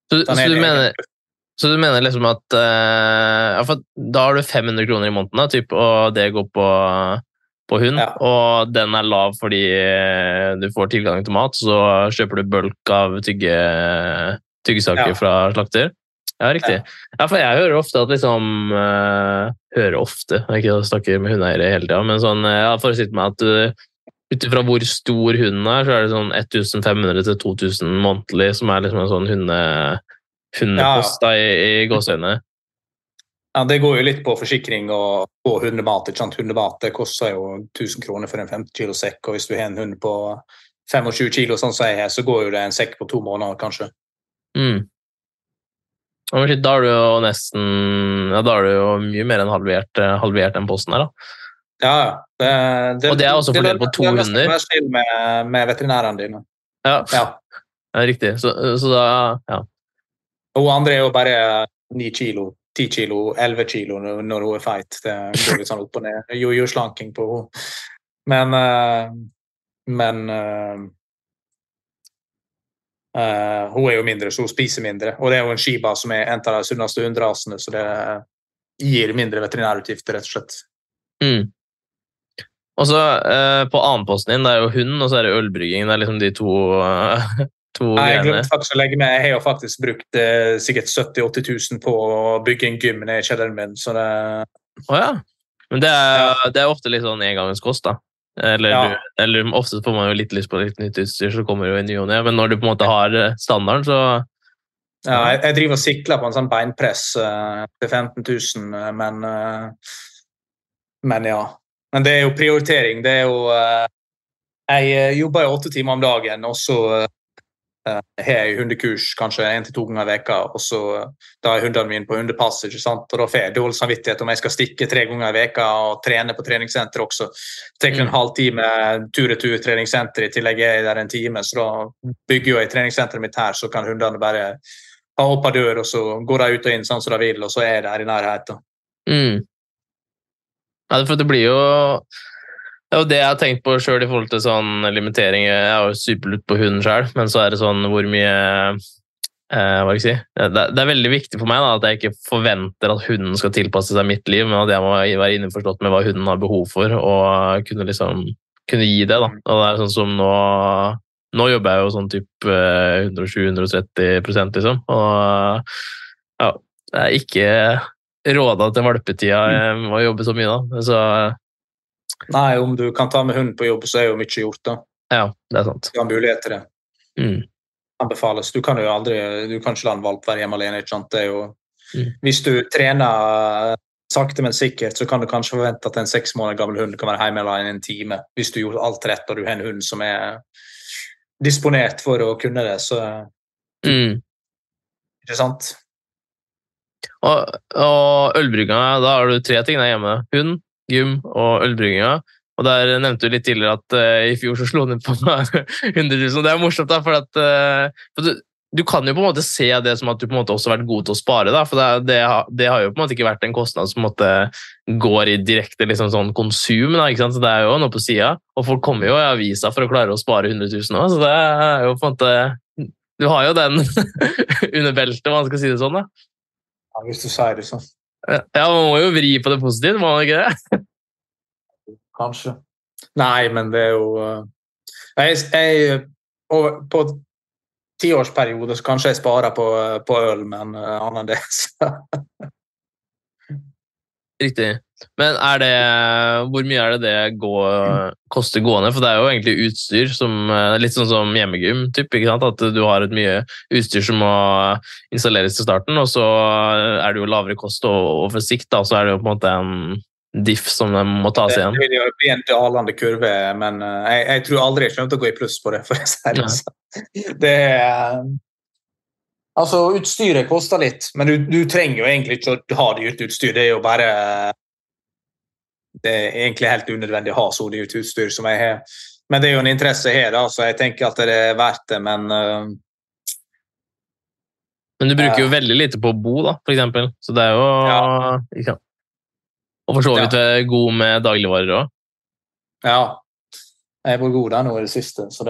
Så du mener liksom at da har du 500 kroner i måneden, da, typ, og det går på hund, og den er lav fordi du får tilgang til mat, så kjøper du bulk av tyggesaker fra slakter. Ja, riktig. Ja, for jeg hører ofte at liksom, jeg snakker med hundeeiere hele tiden, men sånn, for å si til meg at utifra hvor stor hunden er, så er det sånn 1500 til 2000 månedlig, som er liksom en sånn hundepost i gåsøyne. Ja, det går jo litt på forsikring og på hundemat, ikke sant? Hundemat, det koster jo 1000 kroner for en 50 kilo sekk, og hvis du har en hund på 25 kilo, sånn som jeg har, så går jo det en sekk på 2 måneder, kanskje. Da har du jo nesten, da har du jo mye mer enn halvert den posten her, da. Ja, og det er også fordelt på 2 hunder. Det er nesten med veterinærene dine. Ja, riktig. Så da, Og andre er jo bare 9 kilo, 10 kilo, 11 kilo når hun er feit. Det går litt sånn opp og ned. Jo-slanking på henne. Men hun er jo mindre, så hun spiser mindre. Og det er jo en Shiba som er en av de sunneste hunderasene, så det gir mindre veterinærutgifter, rett og slett. Og så på annenposten din, det er jo hund, og så er det ølbrygging. Det er liksom de to jeg glemte faktisk å legge med. Jeg har jo faktisk brukt sikkert 70-80 000 på å bygge en gym ned i kjelleren min, så det... Men det er ofte litt sånn engangskost, da. Eller ofte får man jo litt lyst på litt nytt utstyr, så kommer jo i ny og ne, men når du på en måte har standarden, så... Ja, jeg driver og sikler på en sånn beinpress til 15 000, men ja. Men det jo prioritering, det jo... Jeg jobber jo 8 timer om dagen, og så har jeg hundekurs kanskje 1 til 2 ganger i veka, og så da hundene mine på hundepass, ikke sant? Og da får jeg dårlig samvittighet om jeg skal stikke 3 ganger i veka og trene på treningssenter også. Så tenker jeg en halvtime tur-retur treningssenter, i tillegg er jeg der en time, så da bygger jeg treningssenteret mitt her, så kan hundene bare ha opp av dør, og så går de ut og inn sånn som de vil, og så er jeg der i nærheten. Ja, for det blir jo... Det er jo det jeg har tenkt på selv i forhold til sånn limitering. Jeg er jo superlutt på hunden selv, men så er det sånn hvor mye... hva skal jeg si? Det er veldig viktig for meg da, at jeg ikke forventer at hunden skal tilpasse seg mitt liv, men at jeg må være innforstått med hva hunden har behov for, og kunne gi det da. Og det er sånn som nå jobber jeg jo sånn typ 120-130% liksom, og ja, det er ikke rådet til valpetida å jobbe så mye da, så... Nei, om du kan ta med hunden på jobb, så er jo mye gjort da. Ja, det er sant. Du har mulighet til det. Anbefales. Du kan jo aldri, du kan ikke la en valp være hjemme alene, ikke sant? Det er jo, hvis du trener sakte, men sikkert, så kan du kanskje forvente at en 6 måneder gammel hund kan være hjemme alene i en time, hvis du gjør alt rett, og du har en hund som er disponert for å kunne det, så... Ikke sant? Og ølbrygga, da har du 3 ting der hjemme. Hund, gym og ølbrygginga. Og der nevnte du litt tidligere at i fjor så slo den på 100 000. Det er morsomt da, for du kan jo på en måte se det som at du på en måte også har vært god til å spare da, for det har jo på en måte ikke vært en kostnad som på en måte går i direkte liksom sånn konsum da, ikke sant? Så det er jo noe på siden, og folk kommer jo i avisa for å klare å spare 100 000 nå, så det er jo på en måte du har jo den under beltet, man skal si det sånn da. Ja, hvis du sier det sånn. Ja, man må jo vri på det positivt, må man ikke det? Kanskje. Nei, men det er jo... på 10-årsperiode så kanskje jeg sparer på øl, men annet enn det. Riktig. Men hvor mye er det koster gående? For det er jo egentlig utstyr som litt sånn som hjemmegym, ikke sant? At du har et mye utstyr som må installeres til starten, og så er det jo lavere kost, og for sikt da, så er det jo på en måte en diff som må tas igjen. Det vil jo bli en dalende kurve, men jeg tror aldri jeg kommer til å gå i pluss på det, for å si det sånn. Det altså, utstyret koster litt, men du trenger jo egentlig ikke å ha dyrt utstyr, det er jo bare det er egentlig helt unødvendig å ha så dyrt utstyr som jeg har. Men det er jo en interesse her, da, så jeg tenker at det er verdt det, men du bruker jo veldig lite på å bo, da, for eksempel. Så det er jo... Ja. Og for så vidt god med dagligvarer også. Ja, jeg var god der nå i det siste, så det...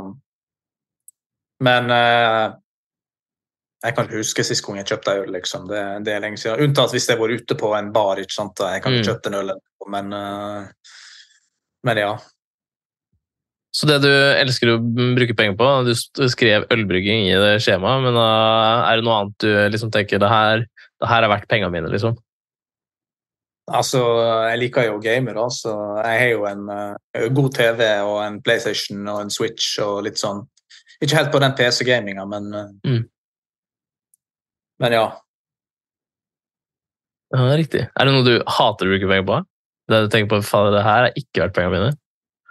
Men jeg kan ikke huske sist gang jeg kjøpte øl, liksom. Det er lenge siden. Unntatt hvis jeg var ute på en bar, ikke sant? Jeg kan ikke kjøpe en øl, men ja. Så det du elsker å bruke penger på, du skrev ølbrygging i det skjemaet, men er det noe annet du liksom tenker, det her er verdt pengene mine, liksom? Altså, jeg liker jo å game, da, så jeg har jo en god TV og en PlayStation og en Switch og litt sånn. Ikke helt på den PC-gaminga, men ja. Ja, riktig. Er det noe du hater å bruke penger på? Det du tenker på, faen, det her har ikke vært pengene mine?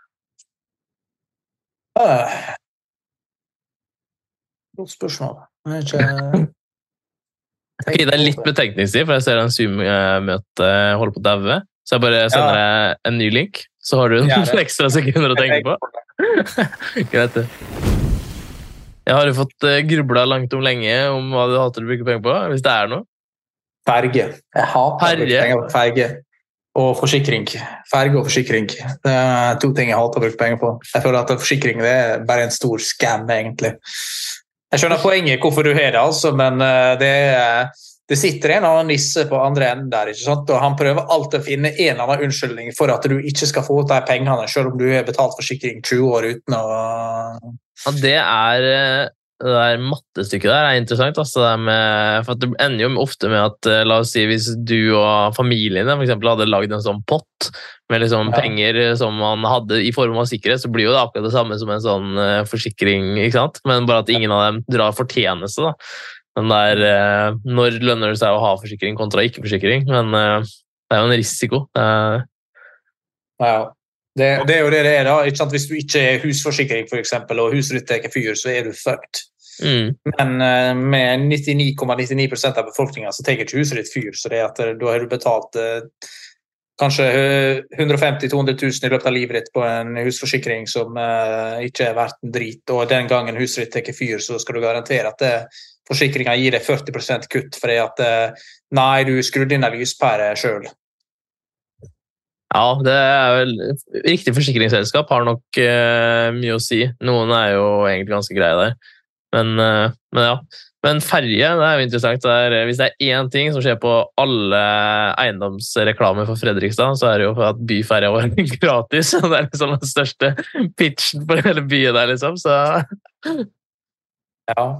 Godt spørsmål. Jeg er ikke... Ok, det er litt betenkningstid, for jeg ser en Zoom-møte holder på å daue, så jeg bare sender deg en ny link, så har du noen ekstra sekunder å tenke på. Greit det. Jeg har jo fått grublet langt om lenge om hva du hater å bruke penger på, hvis det er noe. Ferge. Jeg hater å bruke penger på ferge. Og forsikring. Ferge og forsikring. Det er 2 ting jeg hater å bruke penger på. Jeg føler at forsikring det er bare en stor scam, egentlig. Jeg skjønner poenget hvorfor du har det, altså, men det sitter en annen nisse på andre enden der, ikke sant? Og han prøver alltid å finne en eller annen unnskyldning for at du ikke skal få ut de pengene, selv om du har betalt forsikring 20 år uten å... Ja, det er det der mattestykket der interessant. Altså, for det ender jo ofte med at, la oss si, hvis du og familiene for eksempel hadde laget en sånn pott med liksom penger som man hadde i form av sikkerhet, så blir jo det akkurat det samme som en sånn forsikring, ikke sant? Men bare at ingen av dem drar fortjeneste, da. Men når lønner det seg å ha forsikring kontra ikke-forsikring? Men det jo en risiko. Ja. Det jo det da, ikke sant? Hvis du ikke husforsikring for eksempel, og huset ditt tar fyr, så du fucked. Men med 99,99% av befolkningen så tar ikke huset ditt fyr, så det at da har du betalt kanskje 150-200 000 i løpet av livet ditt på en husforsikring som ikke verdt en drit, og den gangen huset ditt tar fyr, så skal du garantere at forsikringen gir deg 40% kutt, fordi at nei, du skrudde inn en lyspære selv. Ja, det vel riktig forsikringsselskap har nok mye å si. Noen jo egentlig ganske greie der. Men ja. Men ferje, det jo interessant. Hvis det én ting som skjer på alle eiendomsreklamer for Fredrikstad, så det jo for at byferja var gratis. Det liksom den største pitchen på hele byen der, liksom. Så ja.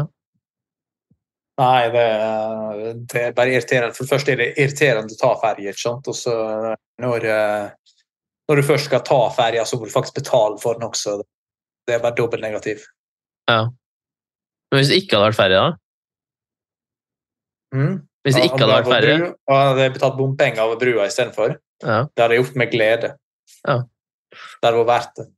Nei, det bare irriterende. For det første det irriterende å ta ferje, ikke sant? Og så når du først skal ta ferje, så må du faktisk betale for den også. Det bare dobbelt negativ. Ja. Men hvis det ikke hadde vært ferje, da? Hvis det ikke hadde vært ferje? Ja, det betalt bompenger over brua i stedet for. Ja. Det hadde jeg gjort med glede. Ja. Det hadde vært verdt det.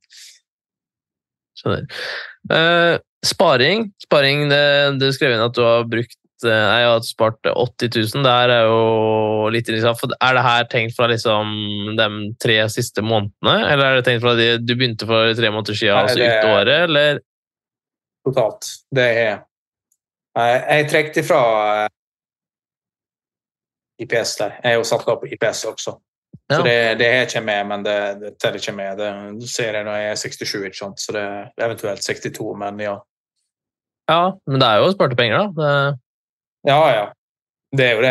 Skjønner. Sparing, det skrev inn at du har brukt, jeg har spart 80 000, det jo litt interessant, for det her tenkt fra liksom de 3 siste månedene, eller det tenkt fra du begynte for 3 måneder siden, altså ut året, eller? Totalt, det jeg trekte fra IPS der, jeg har jo satt opp IPS også. Så det ikke med, men det teller ikke med. Det ser jeg når jeg 67, ikke sant? Så det eventuelt 62, men ja. Ja, men det jo sparte penger da. Ja. Det jo det.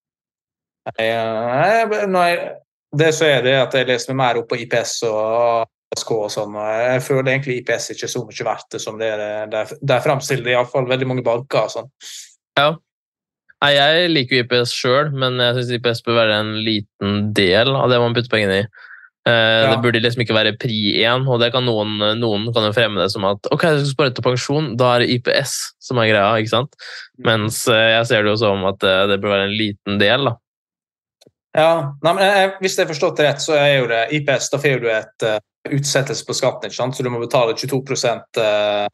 Det så det at jeg leser meg mer opp på IPS og ASK og sånn, og jeg føler egentlig IPS ikke så mye verdt det som det der fremstiller det i hvert fall veldig mange banker og sånn. Ja. Nei, jeg liker jo IPS selv, men jeg synes IPS bør være en liten del av det man putter pengene i. Det burde liksom ikke være pri 1, og det kan noen kan jo fremme det som at ok, jeg skal spare til pensjon, da det IPS som greia, ikke sant? Mens jeg ser det jo som at det bør være en liten del da. Ja, nei, men hvis jeg har forstått det rett, så jo det IPS, da får du et utsettelse på skatten, ikke sant? Så du må betale 22%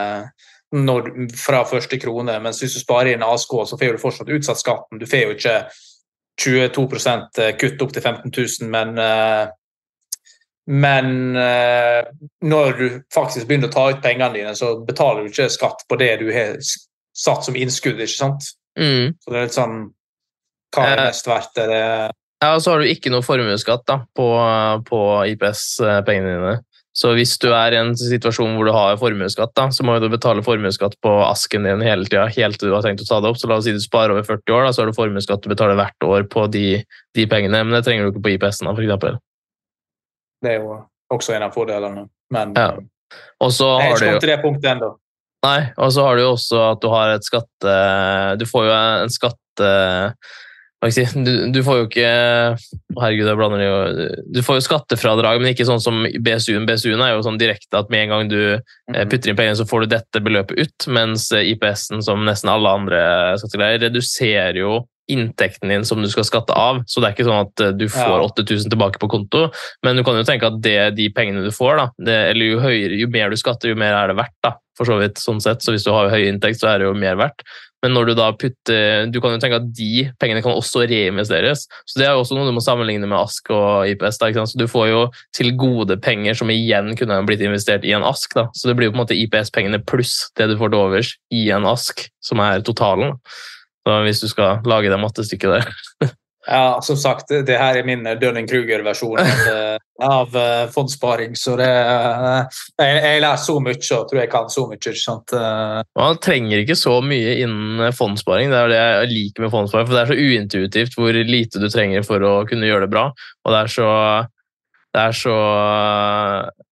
fra første krone, mens hvis du sparer inn ASK, så får du fortsatt utsatt skatten. Du får jo ikke 22% kutt opp til 15 000, men når du faktisk begynner å ta ut pengene dine, så betaler du ikke skatt på det du har satt som innskudd, ikke sant? Så det litt sånn, hva mest verdt det? Ja, og så har du ikke noe formueskatt da, på IPS-pengene dine. Så hvis du i en situasjon hvor du har formueskatt, da, så må du betale formueskatt på asken din hele tiden, helt til du har tenkt å ta det opp. Så la oss si du sparer over 40 år, da, så har du formueskatt du betaler hvert år på de pengene, men det trenger du ikke på IPS-en, for eksempel. Det jo også en av fordelene, men ja. Og så har jeg ikke kommet til det punktet enda. Nei, og så har du jo også at du har et skatte... Du får jo en skatte... Du får jo ikke herregud, jeg blander det jo. Du får jo skattefradrag, men ikke sånn som BSU-en. BSU-en jo sånn direkte at med en gang du putter inn penger, så får du dette beløpet ut, mens IPS-en, som nesten alle andre skattegreier, reduserer jo inntekten din som du skal skatte av, så det ikke sånn at du får 8 000 tilbake på konto, men du kan jo tenke at de pengene du får, da, eller jo høyere, jo mer du skatter, jo mer det verdt, da, for så vidt sånn sett, så hvis du har høy inntekt, så det jo mer verdt. Men når du da putter, du kan jo tenke at de pengene kan også reinvesteres, så det jo også noe du må sammenligne med ASK og IPS, da, ikke sant? Så du får jo til gode penger som igjen kunne blitt investert i en ASK, da. Så det blir jo på en måte IPS-pengene pluss det du får til overs i en ASK, som totalen, da. Så hvis du skal lage det mattestykket der. Ja, som sagt, det her min Dunning-Kruger-versjon av fondsparing, så jeg lærer så mye, og tror jeg kan så mye, ikke sant? Man trenger ikke så mye innen fondsparing, det det jeg liker med fondsparing, for det så uintuitivt hvor lite du trenger for å kunne gjøre det bra, og det så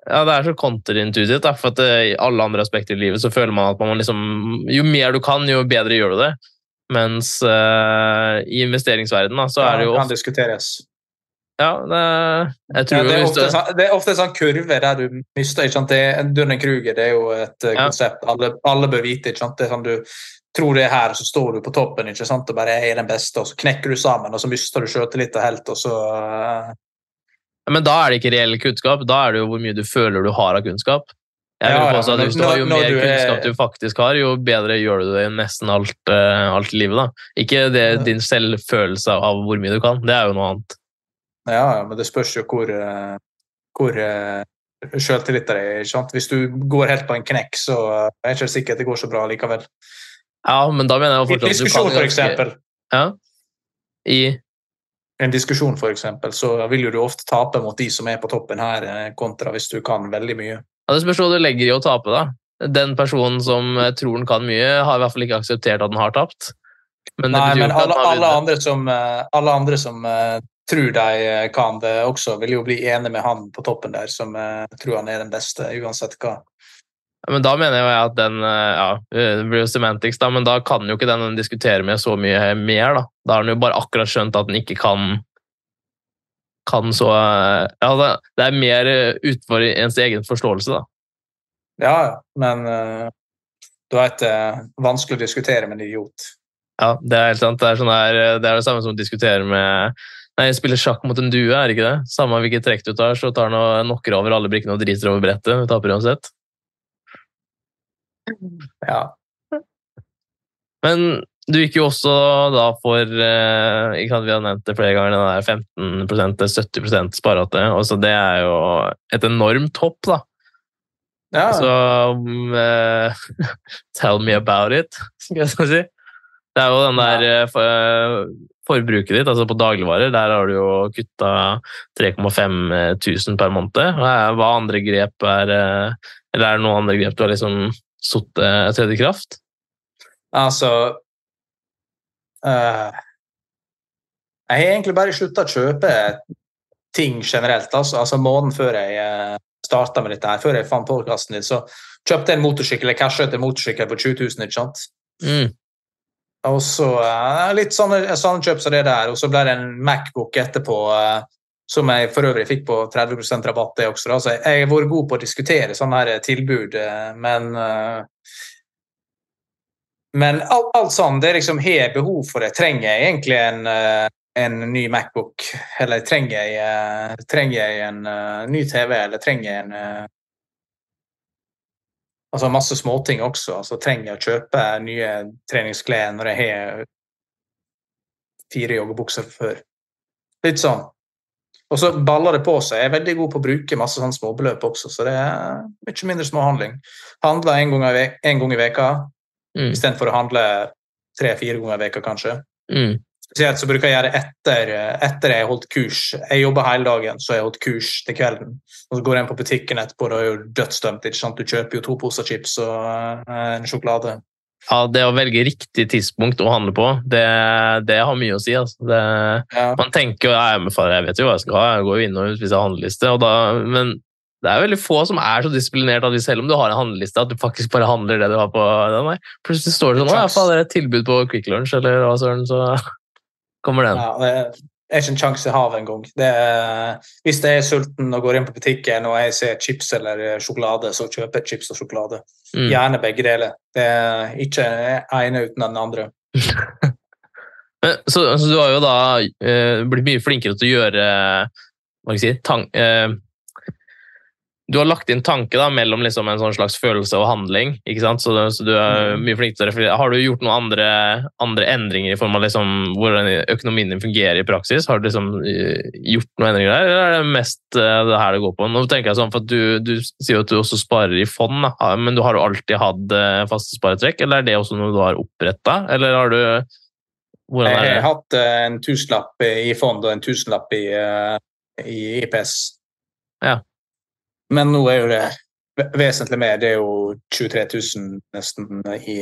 Ja, det så konterintuitivt, da, for at i alle andre aspekter i livet så føler man at man liksom, jo mer du kan, jo bedre gjør du det. Mens i investeringsverdenen da, så det jo kan diskuteres. Ja, jeg tror det ofte en sånn kurve der du mister, ikke sant? Dunning-Kruger, det jo et konsept alle bør vite, ikke sant? Det sånn du tror det her, så står du på toppen, ikke sant? Og bare den beste, og så knekker du sammen, og så mister du selvtillit og helt, og så... Men da det ikke reell kunnskap, da det jo hvor mye du føler du har av kunnskap. Jeg vil påstå at hvis du har jo mer kunnskap du faktisk har, jo bedre gjør du det i nesten alt i livet da. Ikke din selvfølelse av hvor mye du kan, det jo noe annet. Ja, men det spørs jo hvor selvtillit det ikke sant? Hvis du går helt på en knekk, så det ikke sikkert det går så bra likevel. Ja, men da mener jeg fortsatt at du kan... I diskusjon, for eksempel. Ja, en diskusjon, for eksempel, så vil jo du ofte tape mot de som på toppen her, kontra hvis du kan veldig mye. Ja, det spørs hva du legger i å tape da. Den personen som tror den kan mye, har i hvert fall ikke akseptert at den har tapt. Men nei, men alle andre som tror de kan det også, vil jo bli enige med han på toppen der, som tror han den beste, uansett hva. Men da mener jeg at den, det blir jo semantics da, men da kan jo ikke den diskutere med så mye mer da. Da har den jo bare akkurat skjønt at den ikke kan så, ja, det mer utenfor ens egen forståelse da. Ja, men du vet, vanskelig å diskutere med en idiot. Ja, det helt sant. Det sånn her, det det samme som å diskutere med... Nei, jeg spiller sjakk mot en due, det ikke det? Samme hvilket trekk du tar, så tar den og knocker over alle brikkene og driter over brettet. Vi taper uansett. Ja. Men du gikk jo også da for, ikke sant, vi har nevnt det flere ganger, den der 15%, 70% sparate, og så det jo et enormt hopp da. Ja. Så tell me about it, skal jeg si. Det jo den der forbruket ditt, altså på dagligvarer, der har du jo kuttet 3,5 tusen per måned. Hva andre grep eller det noen andre grep du har liksom tredje kraft? Altså, jeg har egentlig bare sluttet å kjøpe ting generelt. Altså måneden før jeg startet med dette her, før jeg fant podcasten din, så kjøpte jeg en motorsykkel, jeg cashet en motorsykkel på 20 000, ikke sant? Og så litt sånne kjøp som det der, og så ble det en MacBook etterpå, som jeg for øvrig fikk på 30% rabatt det også. Da. Så jeg har vært god på å diskutere sånne her tilbud, men alt sånn, det liksom har behov for det. Trenger jeg egentlig en ny MacBook, eller trenger jeg en ny TV, eller trenger jeg altså masse småting også. Altså trenger jeg å kjøpe nye treningsklær når jeg har 4 joggebukser før. Litt sånn. Og så baller det på seg. Jeg veldig god på å bruke masse sånn småbeløp også, så det mye mindre småhandling. Handler en gang i veka, i stedet for å handle 3-4 ganger i veka kanskje. Spesielt så bruker jeg gjøre etter jeg har holdt kurs. Jeg jobber hele dagen, så jeg har holdt kurs til kvelden. Og så går jeg inn på butikken etterpå, da jo dødsdømt, ikke sant? Du kjøper jo 2 poser chips og en sjokolade. Ja, det å velge riktig tidspunkt å handle på, det har mye å si. Altså. Man tenker jo, jeg vet jo hva jeg skal ha, jeg går jo inn og utviser handleliste, men det veldig få som så disiplinert at selv om du har en handleliste, at du faktisk bare handler det du har på den der. Plutselig står det sånn, det et tilbud på Quick Lunch, eller hva sånn, så kommer den. Ja, det ikke en sjanse jeg har en gang. Hvis jeg sulten og går inn på butikken og jeg ser chips eller sjokolade, så kjøper jeg chips og sjokolade. Gjerne begge deler. Det ikke ene uten den andre. så du har jo da blitt mye flinkere til å gjøre, hva skal jeg si, du har lagt inn tanke da, mellom liksom en sånn slags følelse og handling, ikke sant? Så du mye flink til å referere. Har du gjort noen andre endringer i form av liksom, hvordan økonomien din fungerer i praksis? Har du liksom gjort noen endringer der, eller det mest det her det går på? Nå tenker jeg sånn, for at du sier at du også sparer i fond, da. Men du har jo alltid hatt faste sparetrekk, eller det også noe du har opprettet? Eller har du... Jeg har hatt en 1000-lapp i fond og en 1000-lapp i IPS. Ja. Men nå jo det vesentlig mer, det jo 23 000 nesten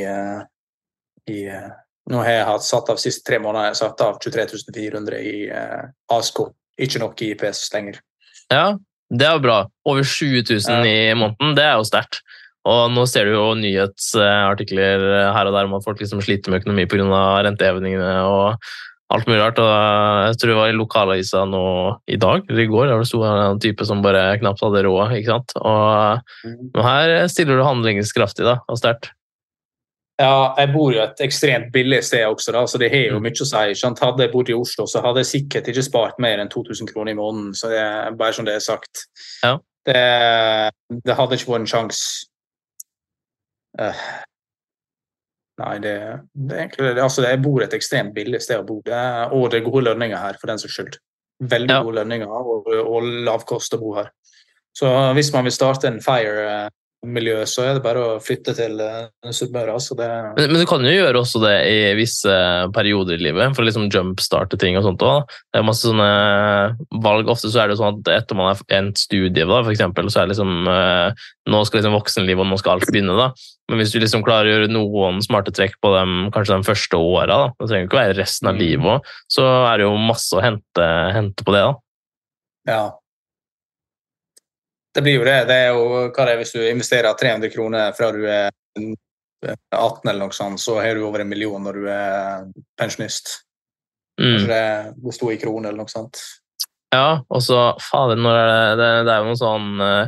nå har jeg satt av siste 3 måneder, jeg har satt av 23 400 i ASK, ikke nok i IPS lenger. Ja, Det er jo bra. Over 20 000 i måneden, det er jo sterkt. Og nå ser du jo nyhetsartikler her og der om at folk liksom sliter med økonomi på grunn av renteheviningene og alt mulig rart. Og jeg tror det var i lokalavisa nå i dag, eller i går, det sto en type som bare knapt hadde råd, ikke sant? Og her stiller du handlingskraftig da, og sterkt. Ja, jeg bor jo et ekstremt billig sted også, da, så det har jo mye å si. Sant? Hadde jeg bodd i Oslo, så hadde jeg sikkert ikke spart mer enn 2000 kroner i måneden, så det er bare som det er sagt. Ja. Det hadde ikke vært en sjanse. Nei, det er egentlig altså, jeg bor et ekstremt billig sted å bo, og det er gode lønninger her, for den som skyld. Veldig gode lønninger, og lav kost å bo her. Så hvis man vil starte en FIRE-miljø, så er det bare å flytte til Sunnmøre. Altså men du kan jo gjøre også det i visse perioder i livet, for å liksom jumpstarte ting og sånt også. Det er masse sånne valg. Ofte så er det sånn at etter man er en studie, da, for eksempel, så er det liksom, nå skal liksom voksenlivet, og nå skal alt begynne da. Men hvis du liksom klarer å gjøre noen smarte trekk på dem, kanskje de første årene, da, det trenger ikke være resten av livet også, så er det jo masse å hente på det da. Ja. Det blir jo det. Det er jo, hva det er, hvis du investerer 300 kroner fra du er 18 eller noe sånt, så har du over 1 million når du er pensjonist. Kanskje det sto i kroner eller noe sånt. Ja, og så, fader, når det er jo noe sånn,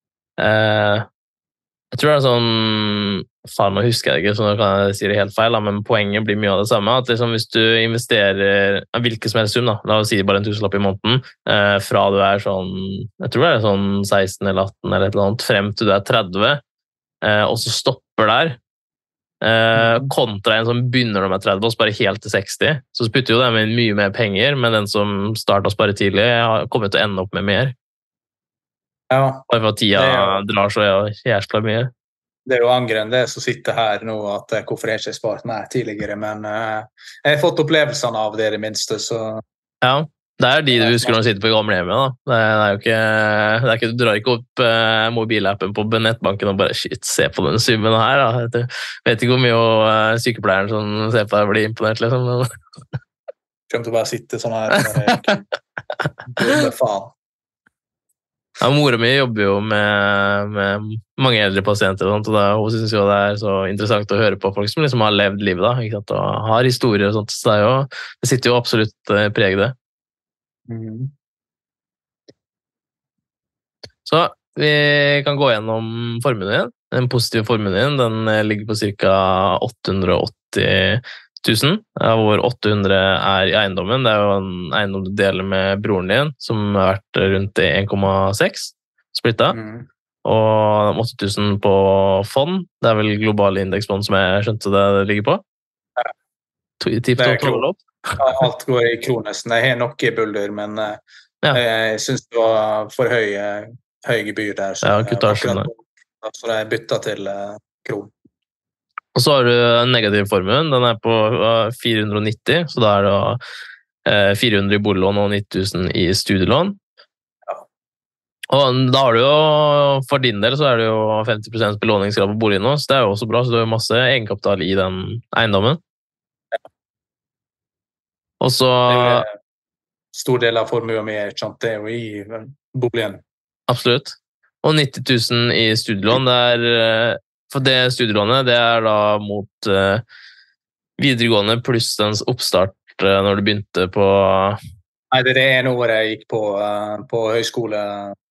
jeg tror det er sånn, faen, nå husker jeg det ikke, så nå kan jeg si det helt feil, da, men poenget blir mye av det samme, at liksom, hvis du investerer hvilken som helst sum, da, la oss si bare en tusenlapp i måneden, fra du er sånn, jeg tror det er sånn 16 eller 18 eller et eller annet, frem til du er 30, og så stopper der, kontra en som begynner når de er 30 og sparer helt til 60, så putter jo det med mye mer penger, men den som starter å spare tidlig har kommet til å ende opp med mer. Ja. Bare for at tida drar så jævla mye. Det er jo angren det som sitter her nå, at hvorfor jeg ikke har spart mer tidligere, men jeg har fått opplevelsene av det i det minste, så... Ja, det er de du husker når du sitter på gamlehjemmet, da. Det er jo ikke, du drar ikke opp mobilappen på nettbanken og bare, shit, se på den summen her, da. Jeg vet ikke hvor mye sykepleieren som ser på deg blir imponert, liksom. Kommer til å bare sitte sånn her, med faen. Ja, mora mi jobber jo med mange eldre pasienter, og hun synes jo det er så interessant å høre på folk som liksom har levd livet da, ikke sant? Og har historier og sånt, så det sitter jo absolutt preg det. Så vi kan gå gjennom formuen din. Den positive formuen din, den ligger på ca. 880 000, hvor 800 er i eiendommen. Det er jo en eiendom du deler med broren din, som har vært rundt 1,6 splittet. Og 8000 på fond. Det er vel globale indeksfond som jeg skjønte det ligger på. Alt går i kronesten. Jeg har nok i bulder, men jeg synes det var for høy gebyr der. Så jeg byttet til kron. Og så har du negativ formuen, den er på 490, så da er det 400 i boliglån og 90 000 i studielån. Og da har du jo, for din del så er det jo 50% belåningsgrad på boligen nå, så det er jo også bra, så du har masse egenkapital i den eiendommen. Og så... Stor del av formuen min det er jo i boligen. Absolutt. Og 90 000 i studielån, det er... For det studielånet, det er da mot videregående pluss dens oppstart når du begynte på... Nei, det er noe jeg gikk på høyskole.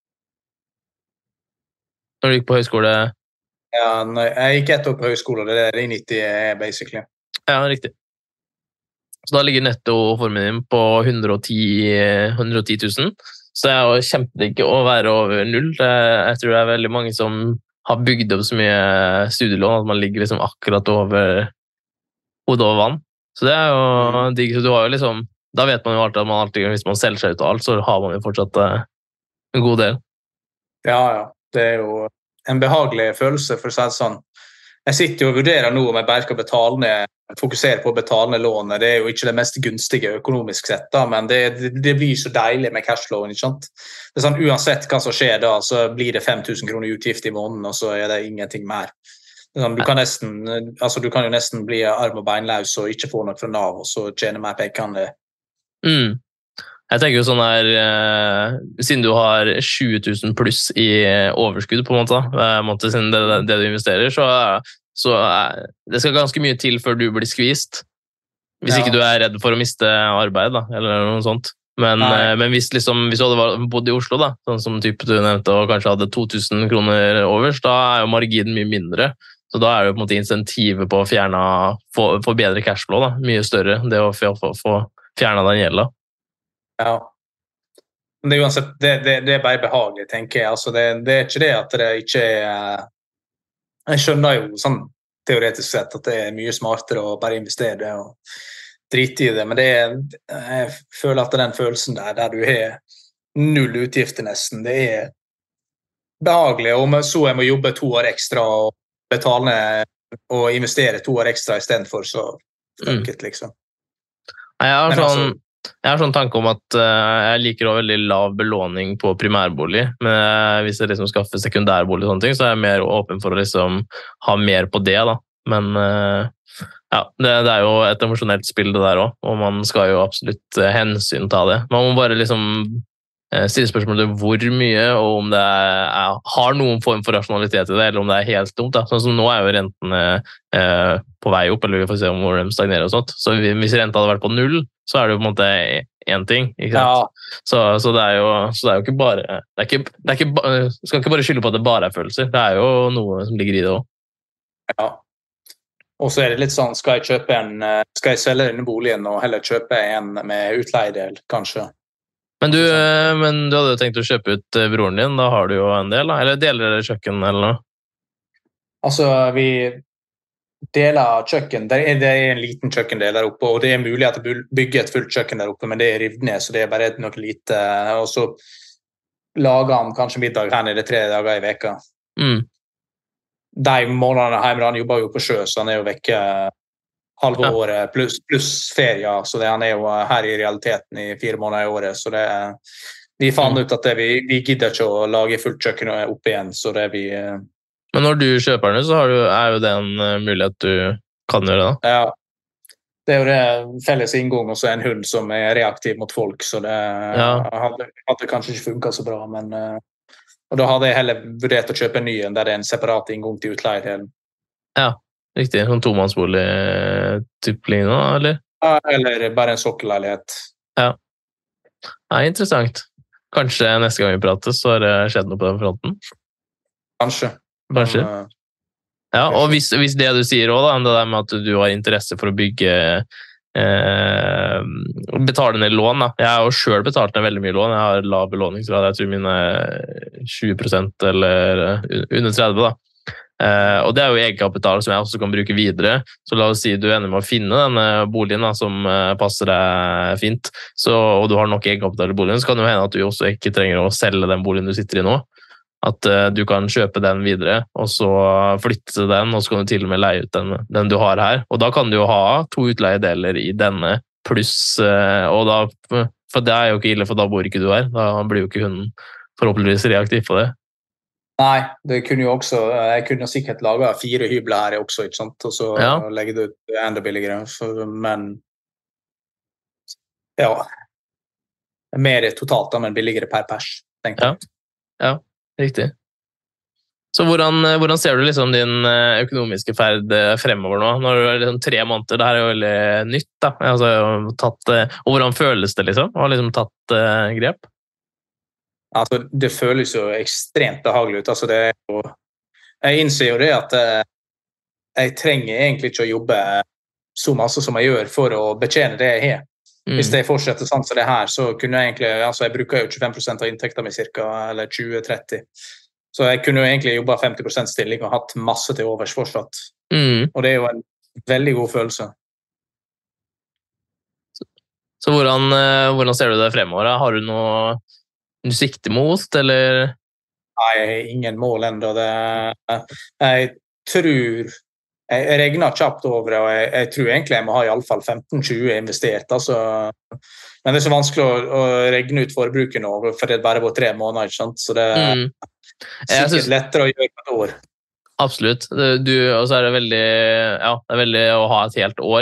Når du gikk på høyskole? Ja, jeg gikk ett år på høyskole, det er det 90 basically. Ja, riktig. Så da ligger nettoformen din på 110 000. Så det er jo kjempedigg å være over null. Jeg tror det er veldig mange som har bygd opp så mye studielån at man ligger liksom akkurat over hodet over vann. Så det er jo digg. Så du har jo liksom, da vet man jo alltid at man alltid, hvis man selger seg ut av alt, så har man jo fortsatt en god del. Ja. Det er jo en behagelig følelse, for å si det sånn. Jeg sitter jo og vurderer nå om jeg bare skal betale ned, fokusere på å betale ned lånet. Det er jo ikke det mest gunstige økonomisk sett, da, men det blir så deilig med cashflowen, ikke sant? Det er sånn, uansett hva som skjer da, så blir det 5000 kroner utgift i måneden, og så er det ingenting mer. Det er sånn, du kan jo nesten bli arm- og beinløs og ikke få noe fra Nav, og så tjene mer penger enn det. Jeg tenker jo sånn her, siden du har 20 000 pluss i overskudd på en måte, hver måned siden det du investerer, det skal ganske mye til før du blir skvist. Hvis ikke du er redd for å miste arbeid, da, eller noe sånt. Men hvis du hadde bodd i Oslo, da, sånn som type du nevnte, og kanskje hadde 2000 kroner overs, da er jo marginen mye mindre. Så da er det jo på en måte insentivet på å få bedre cashflow, da, mye større, det å få fjernet den gjelda. Ja. Men det er uansett, det er bare behagelig, tenker jeg. Altså, det er ikke det at det ikke er... Jeg skjønner jo sånn teoretisk sett at det er mye smartere å bare investere det og drite i det, men jeg føler at den følelsen der du har null utgifter nesten, det er behagelig, og så jeg må jobbe 2 år ekstra og betale og investere 2 år ekstra i stedet for, så fuck it, liksom. Jeg har sånn tanke om at jeg liker å ha veldig lav belåning på primærbolig, men hvis jeg liksom skaffer sekundærbolig og sånne ting, så er jeg mer åpen for å liksom ha mer på det, da. Men ja, det er jo et emosjonelt spill det der også, og man skal jo absolutt hensyn ta det. Man må bare liksom stille spørsmålet hvor mye, og om det har noen form for rasjonalitet i det, eller om det er helt dumt. Da. Sånn som nå er jo rentene på vei opp, eller vi får se om hvor de stagnerer og sånt. Så hvis renta hadde vært på 0, så er det jo på en måte en ting, ikke sant? Ja. Så det er jo ikke bare, skal ikke bare skylde på at det bare er følelser, det er jo noe som ligger i det også. Ja. Og så er det litt sånn, skal jeg selge denne boligen og heller kjøpe en med utleiedel, kanskje? Men du hadde jo tenkt å kjøpe ut broren din, da har du jo en del, da? Eller deler dere kjøkken eller noe? Altså, vi deler kjøkken, det er en liten kjøkkendel der oppe, og det er mulig at jeg bygger et fullt kjøkken der oppe, men det er revet ned, så det er bare noe lite, og så lager han kanskje middag her nede 3 dager i veka. De månedene hjemme, han jobber jo på sjø, så han er jo vekke halve året pluss ferie, så han er jo her i realiteten i 4 måneder i året, så vi fant ut at vi gidder ikke å lage fullt kjøkken opp igjen, så det vi... Men når du kjøper den, så er jo det en mulighet du kan gjøre da? Ja, det er jo det felles inngang, og så en hund som er reaktiv mot folk, så det hadde kanskje ikke funket så bra, men... Og da hadde jeg heller vurdert å kjøpe en ny, der det er en separat inngang til utleiedelen. Ja, riktig. Sånn tomannsbolig-typ lignende, eller? Ja, eller bare en sokkelleilighet. Ja. Interessant. Kanskje neste gang vi prates, så har det skjedd noe på den fronten? Kanskje. Ja, og hvis det du sier også, det der med at du har interesse for å bygge betale ned lån, da. Jeg har jo selv betalt ned veldig mye lån. Jeg har lav belåningsgrad. Jeg tror mine 20% eller under 30%, da. Og det er jo egenkapital som jeg også kan bruke videre. Så la oss si du er enig med å finne denne boligen da, som passer deg fint, og du har nok egenkapital i boligen, så kan det jo hende at du også ikke trenger å selge den boligen du sitter i nå. At du kan kjøpe den videre, og så flytte den, og så kan du til og med leie ut den du har her. Og da kan du jo ha 2 utleiedeler i denne, pluss, og da, for det er jo ikke ille, for da bor ikke du her. Da blir jo ikke hunden forhåpentligvis reaktiv på det. Nei, det kunne jo også, jeg kunne sikkert laget 4 hybler her også, ikke sant? Og så legge det ut enda billigere, men ja, mer totalt da, men billigere per pers, tenker jeg. Ja. Riktig. Så hvordan ser du liksom din økonomiske ferd fremover nå? Når du er liksom 3 måneder, det her er jo veldig nytt da. Altså, og hvordan føles det liksom? Har liksom tatt grep? Altså, det føles jo ekstremt behagelig ut. Altså, jeg innser jo det at jeg trenger egentlig ikke å jobbe så masse som jeg gjør for å betjene det jeg har. Hvis jeg fortsetter sånn som det her, så kunne jeg egentlig, altså jeg bruker jo 25% av inntekten min cirka, eller 20-30. Så jeg kunne jo egentlig jobbet 50% stilling og hatt masse til overs fortsatt. Og det er jo en veldig god følelse. Så hvordan ser du det fremover? Har du noe du sikter mot, eller? Nei, ingen mål enda. Jeg tror... Jeg regner kjapt over det, og jeg tror egentlig jeg må ha i alle fall 15-20 investert. Altså. Men det er så vanskelig å regne ut forbruket nå, for det er bare på 3 måneder, ikke sant? Så det er sikkert lettere å gjøre på et år. Absolutt. Og så er det veldig å ha et helt år.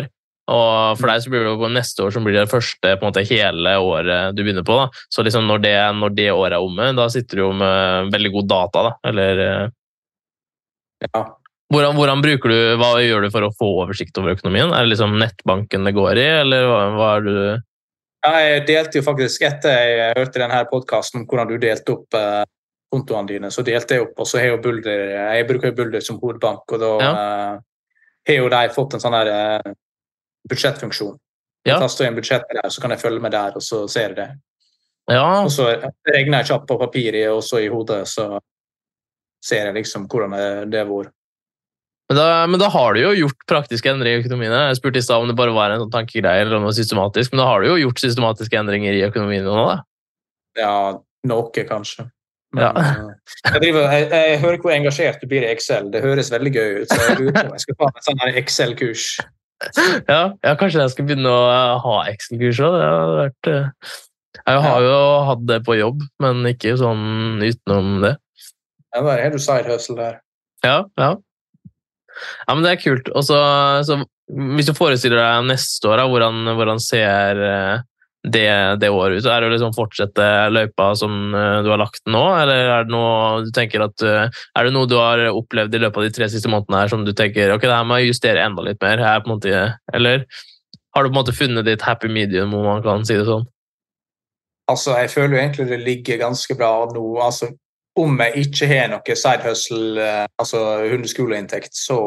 Og for deg så blir det jo på neste år som blir det første på en måte hele året du begynner på da. Så liksom når det året omme, da sitter du jo med veldig god data da, eller... Ja. Hvordan bruker du, hva gjør du for å få oversikt over økonomien? Er det liksom nettbanken det går i, eller hva er du... Ja, jeg delte jo faktisk etter jeg hørte denne podcasten om hvordan du delte opp kontoene dine, så delte jeg opp, og så har jo Bulder, jeg bruker jo Bulder som hovedbank, og da har jo de fått en sånn her budsjettfunksjon. Jeg taster inn budsjettet der, så kan jeg følge med der, og så ser jeg det. Ja. Og så regner jeg kjapt på papiret, og så i hodet, så ser jeg liksom hvordan det var. Men da har du jo gjort praktiske endringer i økonomien. Jeg spurte i sted om det bare var en sånn tankegreie eller noe systematisk, men da har du jo gjort systematiske endringer i økonomien nå da? Ja, noe kanskje. Men, jeg hører hvor engasjert du blir i Excel. Det høres veldig gøy ut, så jeg lurer på om jeg skal ta en sånn her Excel-kurs. Ja, kanskje jeg skal begynne å ha Excel-kurs også. Det har vært... Jeg har jo hatt det på jobb, men ikke sånn utenom det. Ja, der har du side hustle der. Ja, men det er kult. Og så hvis du forestiller deg neste år, hvordan ser det året ut? Er det liksom fortsette løypa som du har lagt nå, eller er det noe du tenker at er det noe du har opplevd i løpet av de 3 siste månedene her som du tenker, ok, det her må jeg justere enda litt mer, på en måte, eller har du på en måte funnet ditt happy medium, om man kan si det sånn? Altså, jeg føler jo egentlig det ligger ganske bra nå, altså om jeg ikke har noe side hustle, altså hundeskoleinntekт, så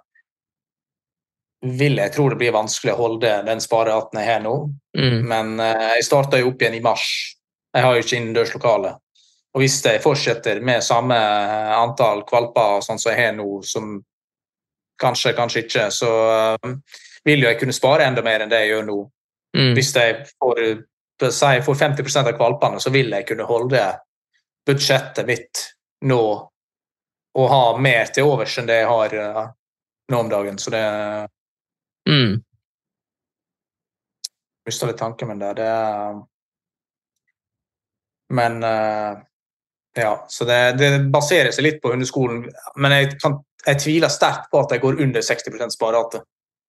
vil jeg tro det blir vanskelig å holde den spareraten jeg har nå. Men jeg startet jo opp igjen i mars. Jeg har jo ikke innendørslokale. Og hvis jeg fortsetter med samme antall kvalper sånn som jeg har nå, som kanskje ikke, så vil jo jeg kunne spare enda mer enn det jeg gjør nå. Hvis jeg får 50% av kvalpene, så vil jeg kunne holde budsjettet mitt nå og ha mer til overs enn det jeg har nå om dagen, så det mistet litt tanken min der, men ja, så det baserer seg litt på hundeskolen, men jeg tviler sterkt på at jeg går under 60% sparerate.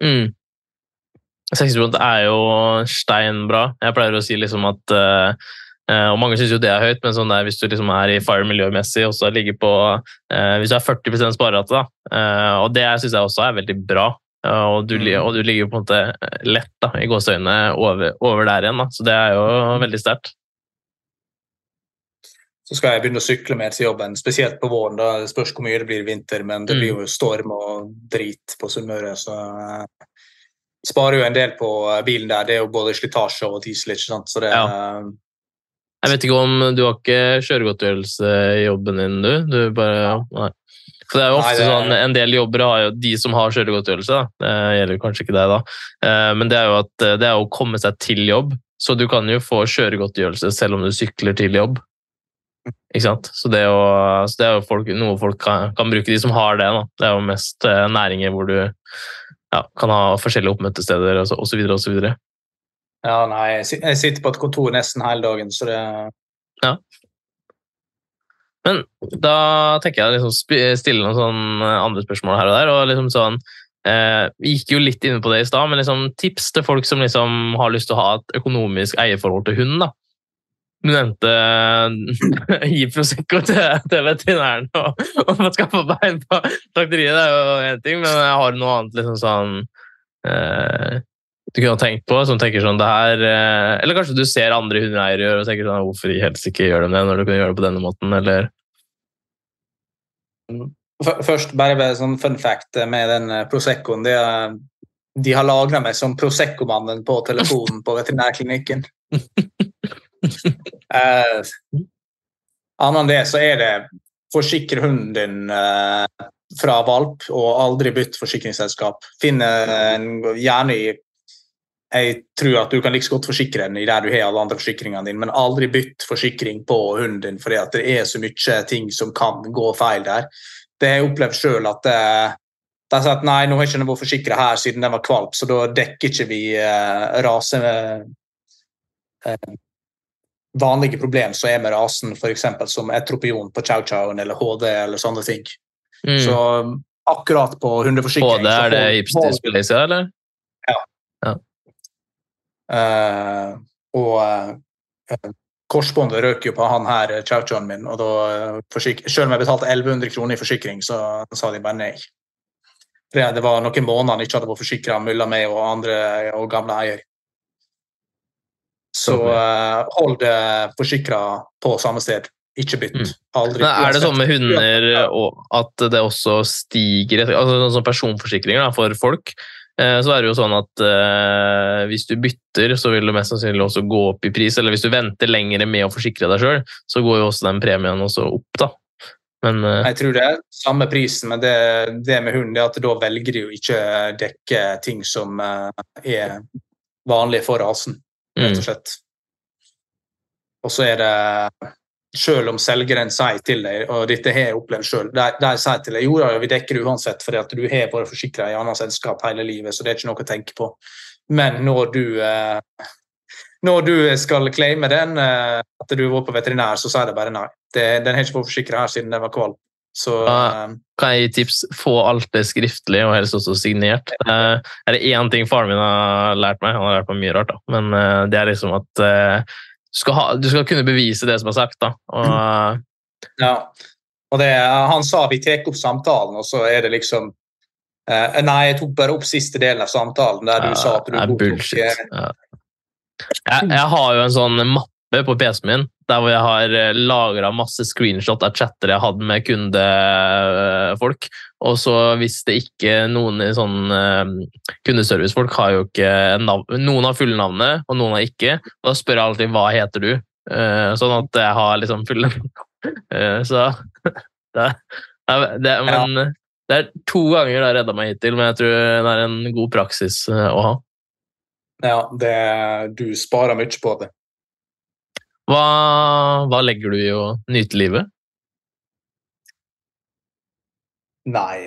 60% er jo steinbra. Jeg pleier å si liksom at og mange synes jo det er høyt, men sånn der, hvis du liksom er i fire miljømessig og så ligger på hvis du er 40% sparerate da, og det synes jeg også er veldig bra, og du ligger på en måte lett da, i gåseøynene over der igjen da. Så det er jo veldig sterkt. Så skal jeg begynne å sykle mer til jobben, spesielt på våren, da spørs hvor mye det blir i vinter, men det blir jo storm og drit på Sunnmøre, så sparer jo en del på bilen der, det er jo både slitasje og diesel, ikke sant, så det Jeg vet ikke om du har ikke kjøregodtgjørelse i jobben din, du bare, nei. For det er jo ofte sånn, en del jobber har jo de som har kjøregodtgjørelse, da. Det gjelder kanskje ikke deg da, men det er jo at det er å komme seg til jobb, så du kan jo få kjøregodtgjørelse selv om du sykler til jobb. Ikke sant? Så det er jo noe folk kan bruke, de som har det da. Det er jo mest næringer hvor du kan ha forskjellige oppmøtesteder og så videre og så videre. Ja, nei, jeg sitter på et kontor nesten hele dagen, så det... Ja. Men da tenker jeg liksom stille noen sånn andre spørsmål her og der, og liksom sånn, vi gikk jo litt inne på det i sted, men liksom tips til folk som liksom har lyst til å ha et økonomisk eierforhold til hunden da. Du nevnte gi Prosecco til veterinæren og få skaffe bein på slakteriet, det er jo en ting, men jeg har noe annet liksom sånn du kunne ha tenkt på, som tenker sånn det her, eller kanskje du ser andre hundeeiere gjøre og tenker sånn, hvorfor helst ikke gjør de det når du kan gjøre det på denne måten, eller? Først bare sånn fun fact med den Proseccoen, de har lagret meg som Prosecco-mannen på telefonen på veterinærklinikken. Annet enn det så er det forsikre hunden din fra valp og aldri bytt forsikringsselskap. Finne gjerne jeg tror at du kan like så godt forsikre den i der du har alle andre forsikringene dine, men aldri bytt forsikring på hunden din, fordi at det er så mye ting som kan gå feil der. Det har jeg opplevd selv at de har sagt, nei, nå har ikke den vært forsikret her siden den var kvalp, så da dekker ikke vi vanlige problem som er med rasen, for eksempel som etropion på Chow Chowen eller HD eller sånne ting. Så akkurat på hundeforsikring... HD, er det Ipsis Spilacea, eller? Ja. Ja. Og korsbåndet røk jo på han her, chow-chowen min, og da, selv om jeg betalte 1100 kroner i forsikring, så sa de bare nei. Det var noen måneder han ikke hadde vært forsikret mellom meg og andre og gamle eier. Så hold det forsikret på samme sted. Ikke bytt. Aldri. Men det sånn med hunder at det også stiger, altså sånn personforsikringer da, for folk, så det jo sånn at hvis du bytter, så vil det mest sannsynlig også gå opp i pris, eller hvis du venter lenger med å forsikre deg selv, så går jo også den premien også opp da. Men, jeg tror det samme prisen, men det med hunden er at da velger de jo ikke dekke ting som vanlige for rasen, rett og slett. Og så det, selv om selgeren sier til deg, og dette har jeg opplevd selv, de sier til deg, jo, vi dekker det uansett, fordi at du har bare forsikret i annet selskap hele livet, så det ikke noe å tenke på. Men når du skal claime den, at du var på veterinær, så sier det bare nei. Den har ikke fått forsikret her siden den var kvalp. Så, kan jeg gi tips? Få alt det skriftlig, og helst også signert. Det en ting faren min har lært meg, han har lært meg mye rart, da. Men det liksom at du skal kunne bevise det som er sagt, da. Ja, og han sa vi tek opp samtalen, og så det liksom nei, jeg tok bare opp siste delen av samtalen, der du sa at du bullshit. Jeg har jo en sånn mappe på PC-en min, der hvor jeg har lagret masse screenshot av chatter jeg hadde med kundefolk, og så hvis det ikke noen i sånn kundeservicefolk har jo ikke noen har fulle navnet, og noen har ikke, og da spør jeg alltid hva heter du, sånn at jeg har liksom fulle så men det 2 ganger det har reddet meg hittil, men jeg tror det en god praksis å ha. Ja, du sparer mye på det. Hva legger du i å nyte livet? Nei.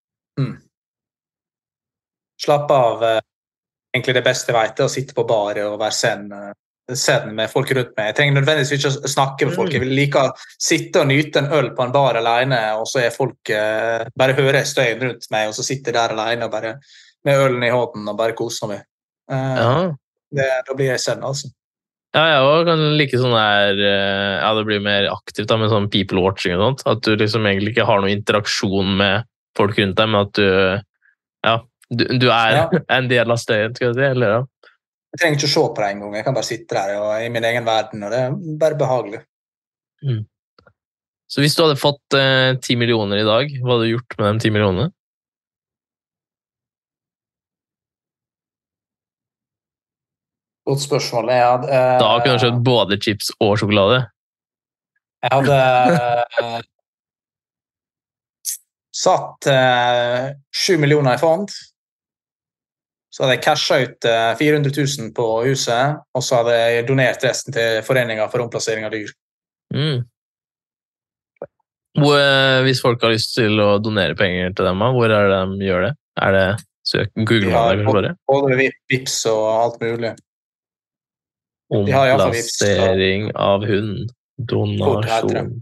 Slapp av. Egentlig det beste jeg vet å sitte på baret og være sen med folk rundt meg. Jeg trenger nødvendigvis ikke å snakke med folk. Jeg vil like å sitte og nyte en øl på en bar alene, og så folk bare hører støyen rundt meg, og så sitter jeg der alene og bare med ølen i hånden og bare koser meg. Da blir jeg sen, altså. Ja, jeg kan like sånn der, det blir mer aktivt da, med sånn people watching og sånt, at du liksom egentlig ikke har noen interaksjon med folk rundt deg, men at du en del av støyen, skal jeg si, eller ja. Jeg trenger ikke å se på det en gang, jeg kan bare sitte der og i min egen verden, og det bare behagelig. Så hvis du hadde fått 10 millioner i dag, hva hadde du gjort med de 10 millionene? Godt spørsmål. Da kunne du kjøpt både chips og sjokolade. Jeg hadde satt 7 millioner i fond. Så hadde jeg cashet ut 400 000 på huset, og så hadde jeg donert resten til Foreningen for omplassering av dyr. Hvis folk har lyst til å donere penger til dem, hvor det de gjør det? Det Google det? Både Vips og alt mulig. Omplassering av hund. Donasjon.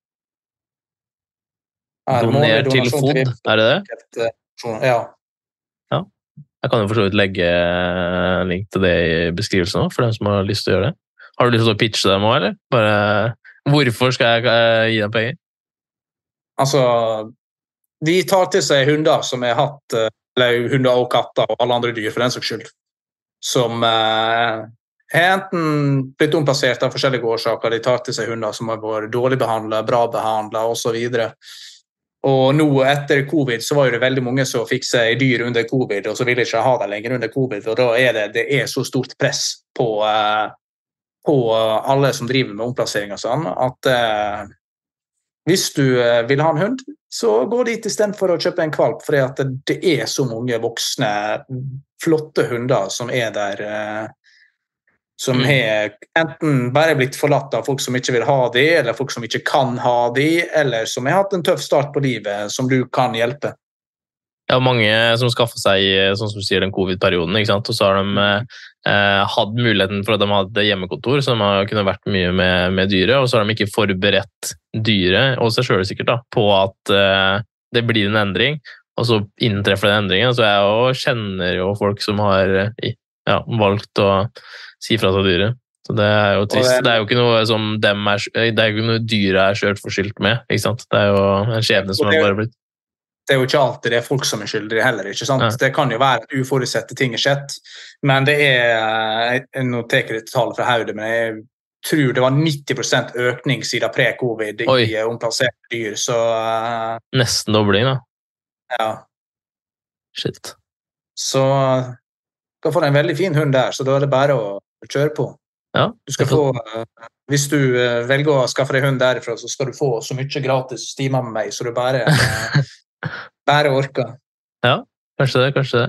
Doner til fod, det? Ja. Jeg kan jo for så vidt legge en link til det i beskrivelsen også, for dem som har lyst til å gjøre det. Har du lyst til å pitche dem også, eller? Bare, hvorfor skal jeg gi dem penger? Altså, de tar til seg hunder som har hatt, eller hunder og katter og alle andre dyr for den saks skyld, som enten blitt omplassert av forskjellige årsaker, de tar til seg hunder som har vært dårlig behandlet, bra behandlet og så videre. Og nå etter covid så var det veldig mange som fikk seg dyr under covid, og så ville ikke ha det lenger under covid, og da det så stort press på alle som driver med omplassering og sånn, at hvis du vil ha en hund, så gå dit i stedet for å kjøpe en kvalp, fordi at det så mange voksne, flotte hunder som der, som har enten bare blitt forlatt av folk som ikke vil ha de, eller folk som ikke kan ha de, eller som har hatt en tøff start på livet, som du kan hjelpe. Ja, mange som skaffer seg, sånn som du sier, den covid-perioden, ikke sant? Og så har de hatt muligheten for at de hadde hjemmekontor, som har kunne vært mye med dyret, og så har de ikke forberedt dyret, og seg selv sikkert da, på at det blir en endring, og så inntreffer den endringen. Så jeg kjenner jo folk som har valgt å si fra seg dyret. Så det jo trist. Det jo ikke noe som det jo ikke noe dyret selv forskyldt med, ikke sant? Det jo en skjebne som har bare blitt. Det jo ikke alltid det folk som skyldige heller, ikke sant? Ja. Det kan jo være at uforutsette ting skjedd, men det nå teker jeg tall fra hodet, men jeg tror det var 90% økning siden pre-covid i omplasserte dyr, så... Nesten dobling, da. Ja. Shit. Så du kan få en veldig fin hund der, så da det bare å kjøre på. Ja. Du skal få, hvis du velger å skaffe deg hund derifra, så skal du få så mye gratis stimer med meg, så du bare orker. Ja, kanskje det.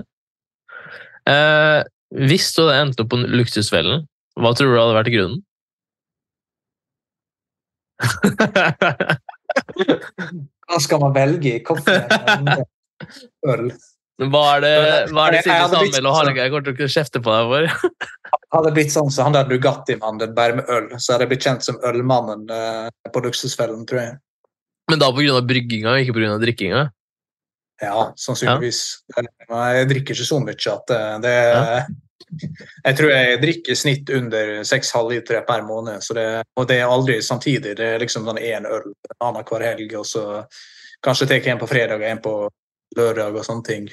Hvis du hadde endt opp på luksusfellen, hva tror du hadde vært grunnen? Hva skal man velge i kaffe? Øl. Hva det siste sammen, og jeg kommer til å kjefte på deg for? Hadde det blitt sånn, så han der Bugatti-mannen bare med øl, så hadde jeg blitt kjent som ølmannen på luksusfellen, tror jeg. Men da på grunn av brygginga, ikke på grunn av drikkinga? Ja, sannsynligvis. Ja. Jeg drikker ikke så mye at det jeg tror jeg drikker snitt under 6,5 liter per måned, så og det aldri samtidig. Det liksom sånn en øl annen hver helg, og så kanskje tar jeg en på fredag og en på lørdag og sånne ting.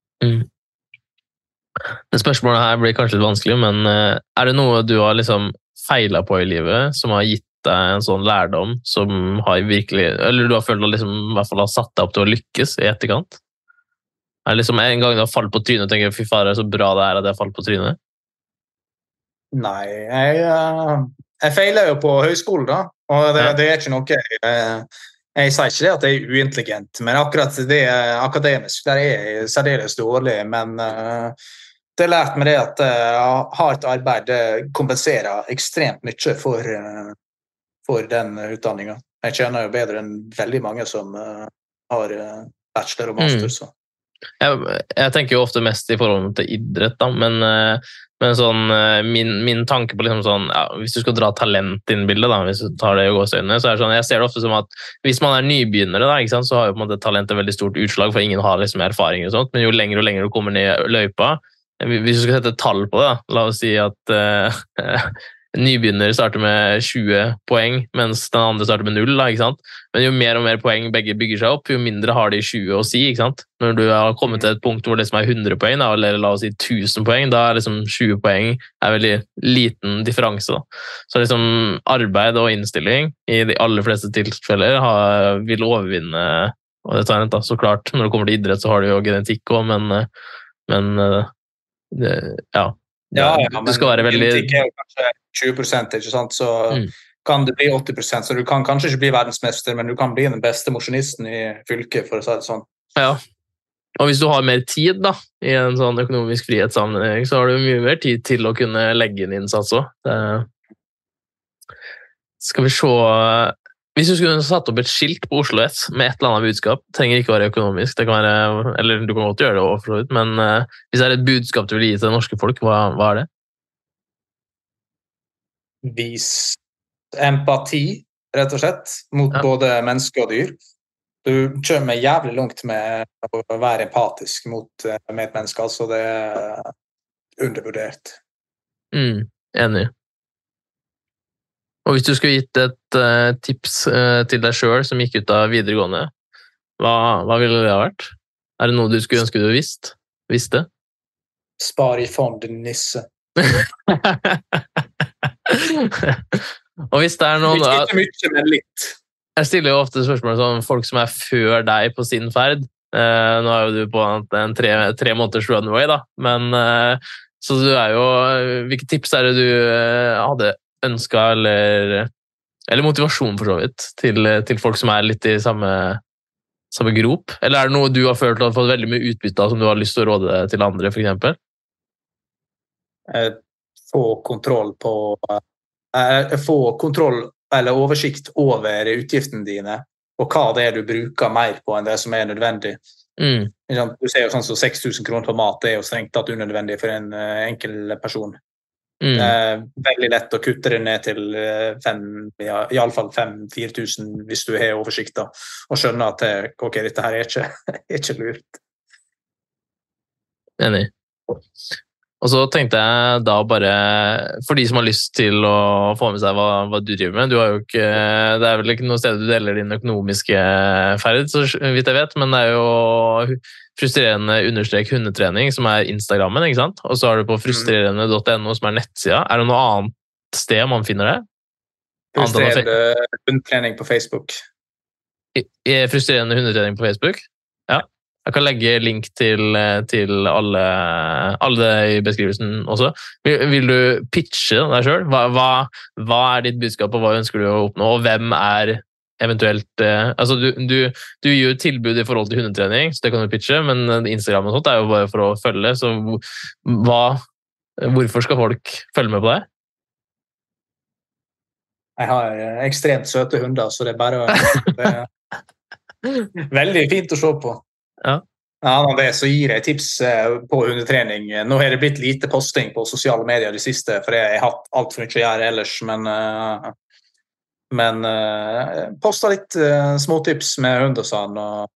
Det spørsmålet her blir kanskje litt vanskelig, men det noe du har liksom feilet på i livet, som har gitt deg en sånn lærdom, som har virkelig, eller du har følt at liksom, i hvert fall har satt deg opp til å lykkes i etterkant? Liksom en gang du har falt på trynet og tenker, fy fader, så bra det at jeg har falt på trynet? Nei, jeg feiler jo på høyskolen da, og det ikke noe jeg sier ikke det at jeg uintelligent, men akkurat det akademisk, der jeg særdeles dårlig, men det lært meg det at hardt arbeid kompenserer ekstremt mye for den utdanningen. Jeg kjenner jo bedre enn veldig mange som har bachelor og master, så. Jeg tenker jo ofte mest i forhold til idrett, da, men sånn, min tanke på liksom sånn, hvis du skal dra talent inn i bildet, da, hvis du tar det i gåseøynene, så det sånn, jeg ser det ofte som at hvis man nybegynnere, da, ikke sant, så har jo på en måte talent et veldig stort utslag, for ingen har liksom erfaring og sånt, men jo lenger og lenger du kommer ned løypa, hvis du skal sette tall på det, da, la oss si at nybegynner starter med 20 poeng, mens den andre starter med 0, da, ikke sant? Men jo mer og mer poeng begge bygger seg opp, jo mindre har de 20 å si, ikke sant? Når du har kommet til et punkt hvor det som 100 poeng, da, eller la oss si 1000 poeng, da liksom 20 poeng veldig liten differanse, da. Så liksom arbeid og innstilling i de aller fleste tilfeller vil overvinne og det talent, da. Så klart, når det kommer til idrett så har du jo genetikk også, men men det skal være veldig... Genetikk jo kanskje 20%, ikke sant? Så kan det bli 80%, så du kan kanskje ikke bli verdensmester, men du kan bli den beste mosjonisten i fylket, for å si det sånn. Ja, og hvis du har mer tid da, i en sånn økonomisk frihetssammenheng, så har du mye mer tid til å kunne legge inn innsats også. Skal vi se... Hvis du skulle satt opp et skilt på Oslo S med et eller annet budskap, trenger ikke være økonomisk, det kan være, eller du kan godt gjøre det overfor, men hvis det et budskap du vil gi til det norske folk, hva det? Vis empati, rett og slett, mot både mennesker og dyr. Du kommer jævlig langt med å være empatisk mot medmennesker, så det undervurdert. Enig. Og hvis du skulle gitt et tips til deg selv som gikk ut av videregående, hva ville det ha vært? Det noe du skulle ønske du visste? Spar i fond, nisse. Og hvis det noen... Ikke mye, men litt. Jeg stiller jo ofte spørsmål om folk som før deg på sin ferd. Nå jo du på en 3 måneders runway, da. Men så du jo... Hvilke tips det du hadde ønsket, eller motivasjon for så vidt, til folk som litt i samme grop? Eller det noe du har følt å ha fått veldig mye utbytte av, som du har lyst til å råde til andre, for eksempel? Få kontroll eller oversikt over utgiftene dine, og hva det du bruker mer på enn det som nødvendig. Du ser jo sånn som 6 000 kroner på mat, det jo strengt tatt unødvendig for en enkel person. Veldig lett å kutte det ned til i alle fall 5-4 000 hvis du har oversikt da, og skjønner at ok, dette her ikke lurt. Enig. Og så tenkte jeg da bare, for de som har lyst til å få med seg hva du driver med, du har jo ikke, det vel ikke noe sted du deler din økonomiske ferd, så vidt jeg vet, men det jo frustrerende _hundetrening som Instagrammen, ikke sant? Og så har du på frustrerende.no som nettsida. Det noe annet sted man finner det? Frustrerende hundetrening på Facebook. Frustrerende hundetrening på Facebook? Ja. Jeg kan legge link til alle i beskrivelsen også. Vil du pitche deg selv? Hva ditt budskap, og hva ønsker du å oppnå, og hvem eventuelt altså du gir jo tilbud i forhold til hundetrening, så det kan du pitche, men Instagram og sånt jo bare for å følge, så hvorfor skal folk følge med på deg? Jeg har ekstremt søte hunder, så det bare veldig fint å se på. Ja. Av det så gir jeg tips på hundetrening. Nå har det blitt lite posting på sosiale medier det siste, for jeg har hatt alt for mye å gjøre ellers, men poster litt småtips med hund og sånn, og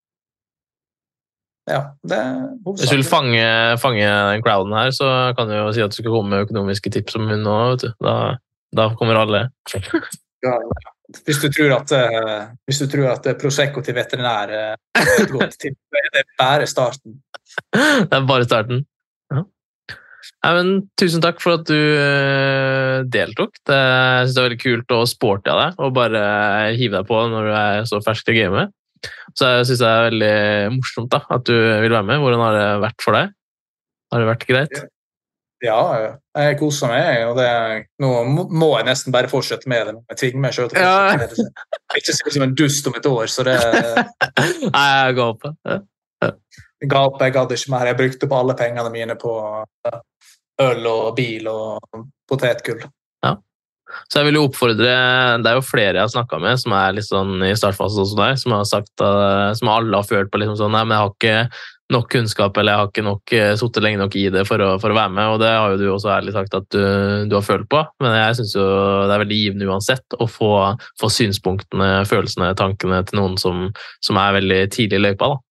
ja, det Hvis du vil fange den crowden her, så kan du jo si at du skal komme med økonomiske tips om hund nå, vet du. Da kommer alle. Ja. Hvis du tror at Prosecco til veterinær et godt tips, det bare starten. Det bare starten. Ja. Nei, men tusen takk for at du deltok. Jeg synes det veldig kult og sporty av deg, og bare hive deg på når du så fersk til gamet. Så jeg synes det veldig morsomt da, at du vil være med. Hvordan har det vært for deg? Har det vært greit? Ja, jeg koser meg, og nå må jeg nesten bare fortsette med det. Jeg tvinger meg selv til å fortsette med det. Jeg ikke ser ut som en dust om et år, så det... Nei, jeg ga opp. Jeg gadd ikke mer. Jeg brukte på alle pengene mine på øl og bil og potetgull. Ja, så jeg vil jo oppfordre, det jo flere jeg har snakket med, som litt sånn i startfasen også der, som har sagt, som alle har følt på liksom sånn, nei, men jeg har ikke nok kunnskap, eller jeg har ikke nok suttet lenge nok i det for å være med, og det har jo du også ærlig sagt at du har følt på, men jeg synes jo det veldig givende uansett å få synspunktene, følelsene, tankene til noen som veldig tidlig i løypa da.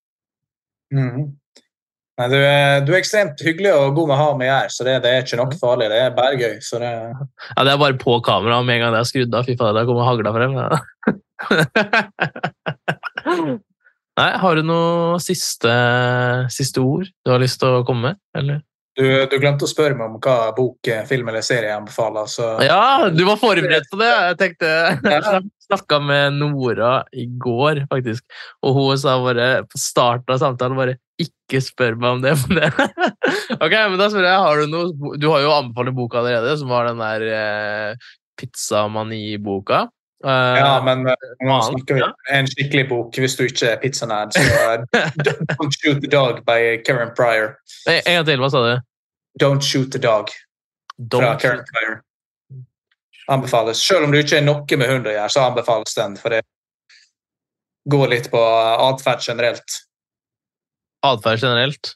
Nei, du ekstremt hyggelig og god med å ha med her, så det ikke noe farlig, det bare gøy. Så det... Ja, det bare på kamera, med en gang det skrudd av, fy faen, da kommer hagla frem. Ja. Nei, har du noe siste ord du har lyst til å komme med, eller? Du glemte å spørre meg om hva bok, film eller serie jeg anbefaler, så... Ja, du var forberedt på det. Jeg tenkte, jeg snakket med Nora i går, faktisk, og hun sa bare, på starten av samtalen, bare, ikke spør meg om det. Ok, men da spør jeg, har du noe... Du har jo anbefalt en bok allerede, som var den der Pizzamani-boka. Ja, men nå snakker vi en skikkelig bok hvis du ikke pizzanerd, så Don't Shoot the Dog by Karen Pryor. En gang til, hva sa du? Don't Shoot the Dog fra Karen Pryor. Anbefales. Selv om du ikke noe med hund å gjøre, så anbefales den, for det går litt på adferd generelt. Adferd generelt?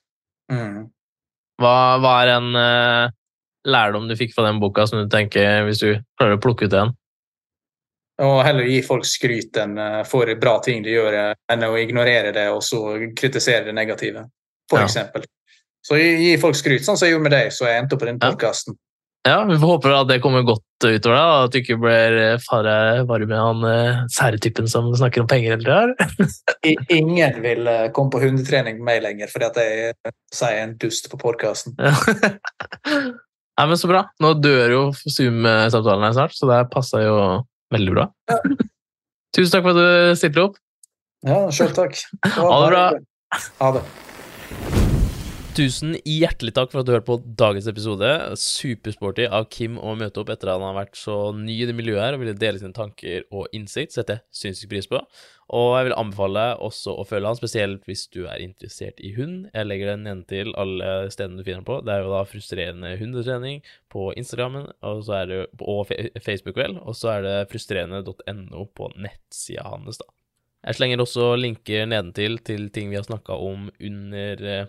Hva en lærdom du fikk fra den boka som du tenker, hvis du klarer å plukke ut den? Og heller gi folk skryt enn for bra ting de gjør, enn å ignorere det og så kritisere det negative, for eksempel. Så gi folk skryt, sånn som jeg gjorde med deg, så jeg endte opp på den podcasten. Ja, vi får håpe at det kommer godt utover da, at du ikke blir bare med han særetypen som snakker om penger eller det. Ingen vil komme på hundetrening med meg lenger, fordi at jeg sier en dust på podcasten. Nei, men så bra. Nå dør jo Zoom-samtalen her snart, så det passer jo veldig bra. Ja. Tusen takk for at du stilte opp. Ja, selv takk. Ha det bra. Ha det. Tusen hjertelig takk for at du hørte på dagens episode. Supersporty av Kim å møte opp etter at han har vært så ny i det miljøet her og ville dele sine tanker og innsikt, setter jeg sinnssykt pris på. Og jeg vil anbefale også å følge han, spesielt hvis du interessert i hund. Jeg legger den ned til alle stedene du finner på. Det jo da frustrerende hundetrening på Instagrammen, og så det på Facebook vel, og så det frustrerende.no på nettsida hans da. Jeg slenger også linker nedentil til ting vi har snakket om under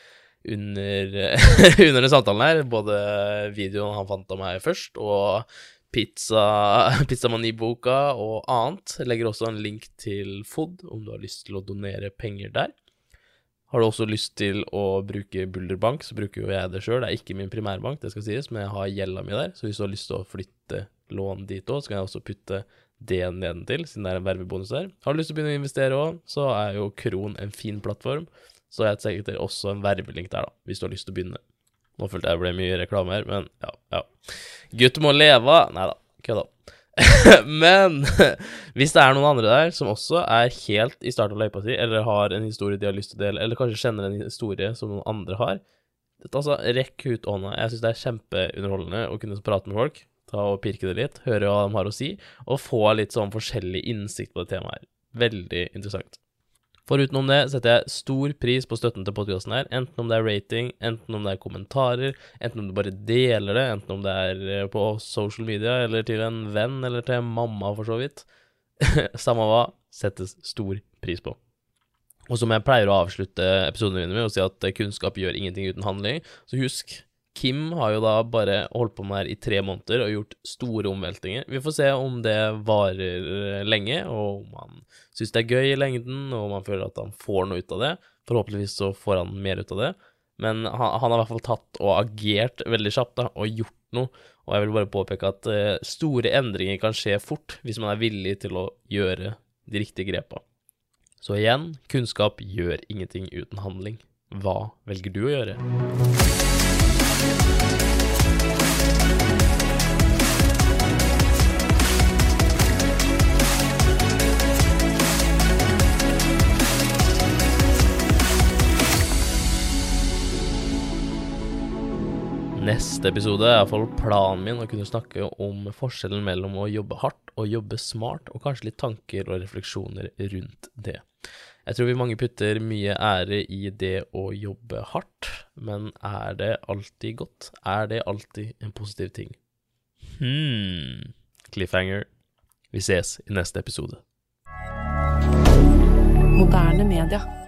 den samtalen her, både videoen han fant av meg først, og Pizzamani-boka og annet. Jeg legger også en link til FOD, om du har lyst til å donere penger der. Har du også lyst til å bruke Bulderbank, så bruker jo jeg det selv. Det er ikke min primærbank, det skal sies, men jeg har gjelda mi der. Så hvis du har lyst til å flytte lån dit også, så kan jeg også putte det nedentil, siden det er en vervebonus der. Har du lyst til å begynne å investere også, så er jo Kron en fin plattform. Så jeg tenker også en vervelink der da, hvis du har lyst til å begynne. Nå følte jeg ble mye reklame her, men ja. Gutt må leve. Neida, kødda. Men hvis det er noen andre der som også er helt i starten av løypa si, eller har en historie de har lyst til å dele, eller kanskje kjenner en historie som noen andre har, altså rekk ut hånda. Jeg synes det er kjempeunderholdende å kunne prate med folk, ta og pirke det litt, høre hva de har å si, og få litt sånn forskjellig innsikt på det temaet her. Veldig interessant. Forutenom det setter jeg stor pris på støtten til podcasten her, enten om det er rating, enten om det er kommentarer, enten om du bare deler det, enten om det er på social media, eller til en venn, eller til mamma for så vidt. Samme hva, settes stor pris på. Og som jeg pleier å avslutte episodene mine med, å si at kunnskap gjør ingenting uten handling, så husk, Kim har jo da bare holdt på med her i 3 måneder og gjort store omveltinger. Vi får se om det varer lenge, og om han synes det er gøy i lengden, og om han føler at han får noe ut av det. Forhåpentligvis så får han mer ut av det. Men han har i hvert fall tatt og agert veldig kjapt da, og gjort noe. Og jeg vil bare påpeke at store endringer kan skje fort hvis man er villig til å gjøre de riktige grepene. Så igjen, kunnskap gjør ingenting uten handling. Hva velger du å gjøre? Neste episode er i hvert fall planen min å kunne snakke om forskjellen mellom å jobbe hardt og jobbe smart, og kanskje litt tanker og refleksjoner rundt det. Jeg tror vi mange putter mye ære i det å jobbe hardt, men er det alltid godt? Er det alltid en positiv ting? Cliffhanger. Vi ses i neste episode. Moderne media.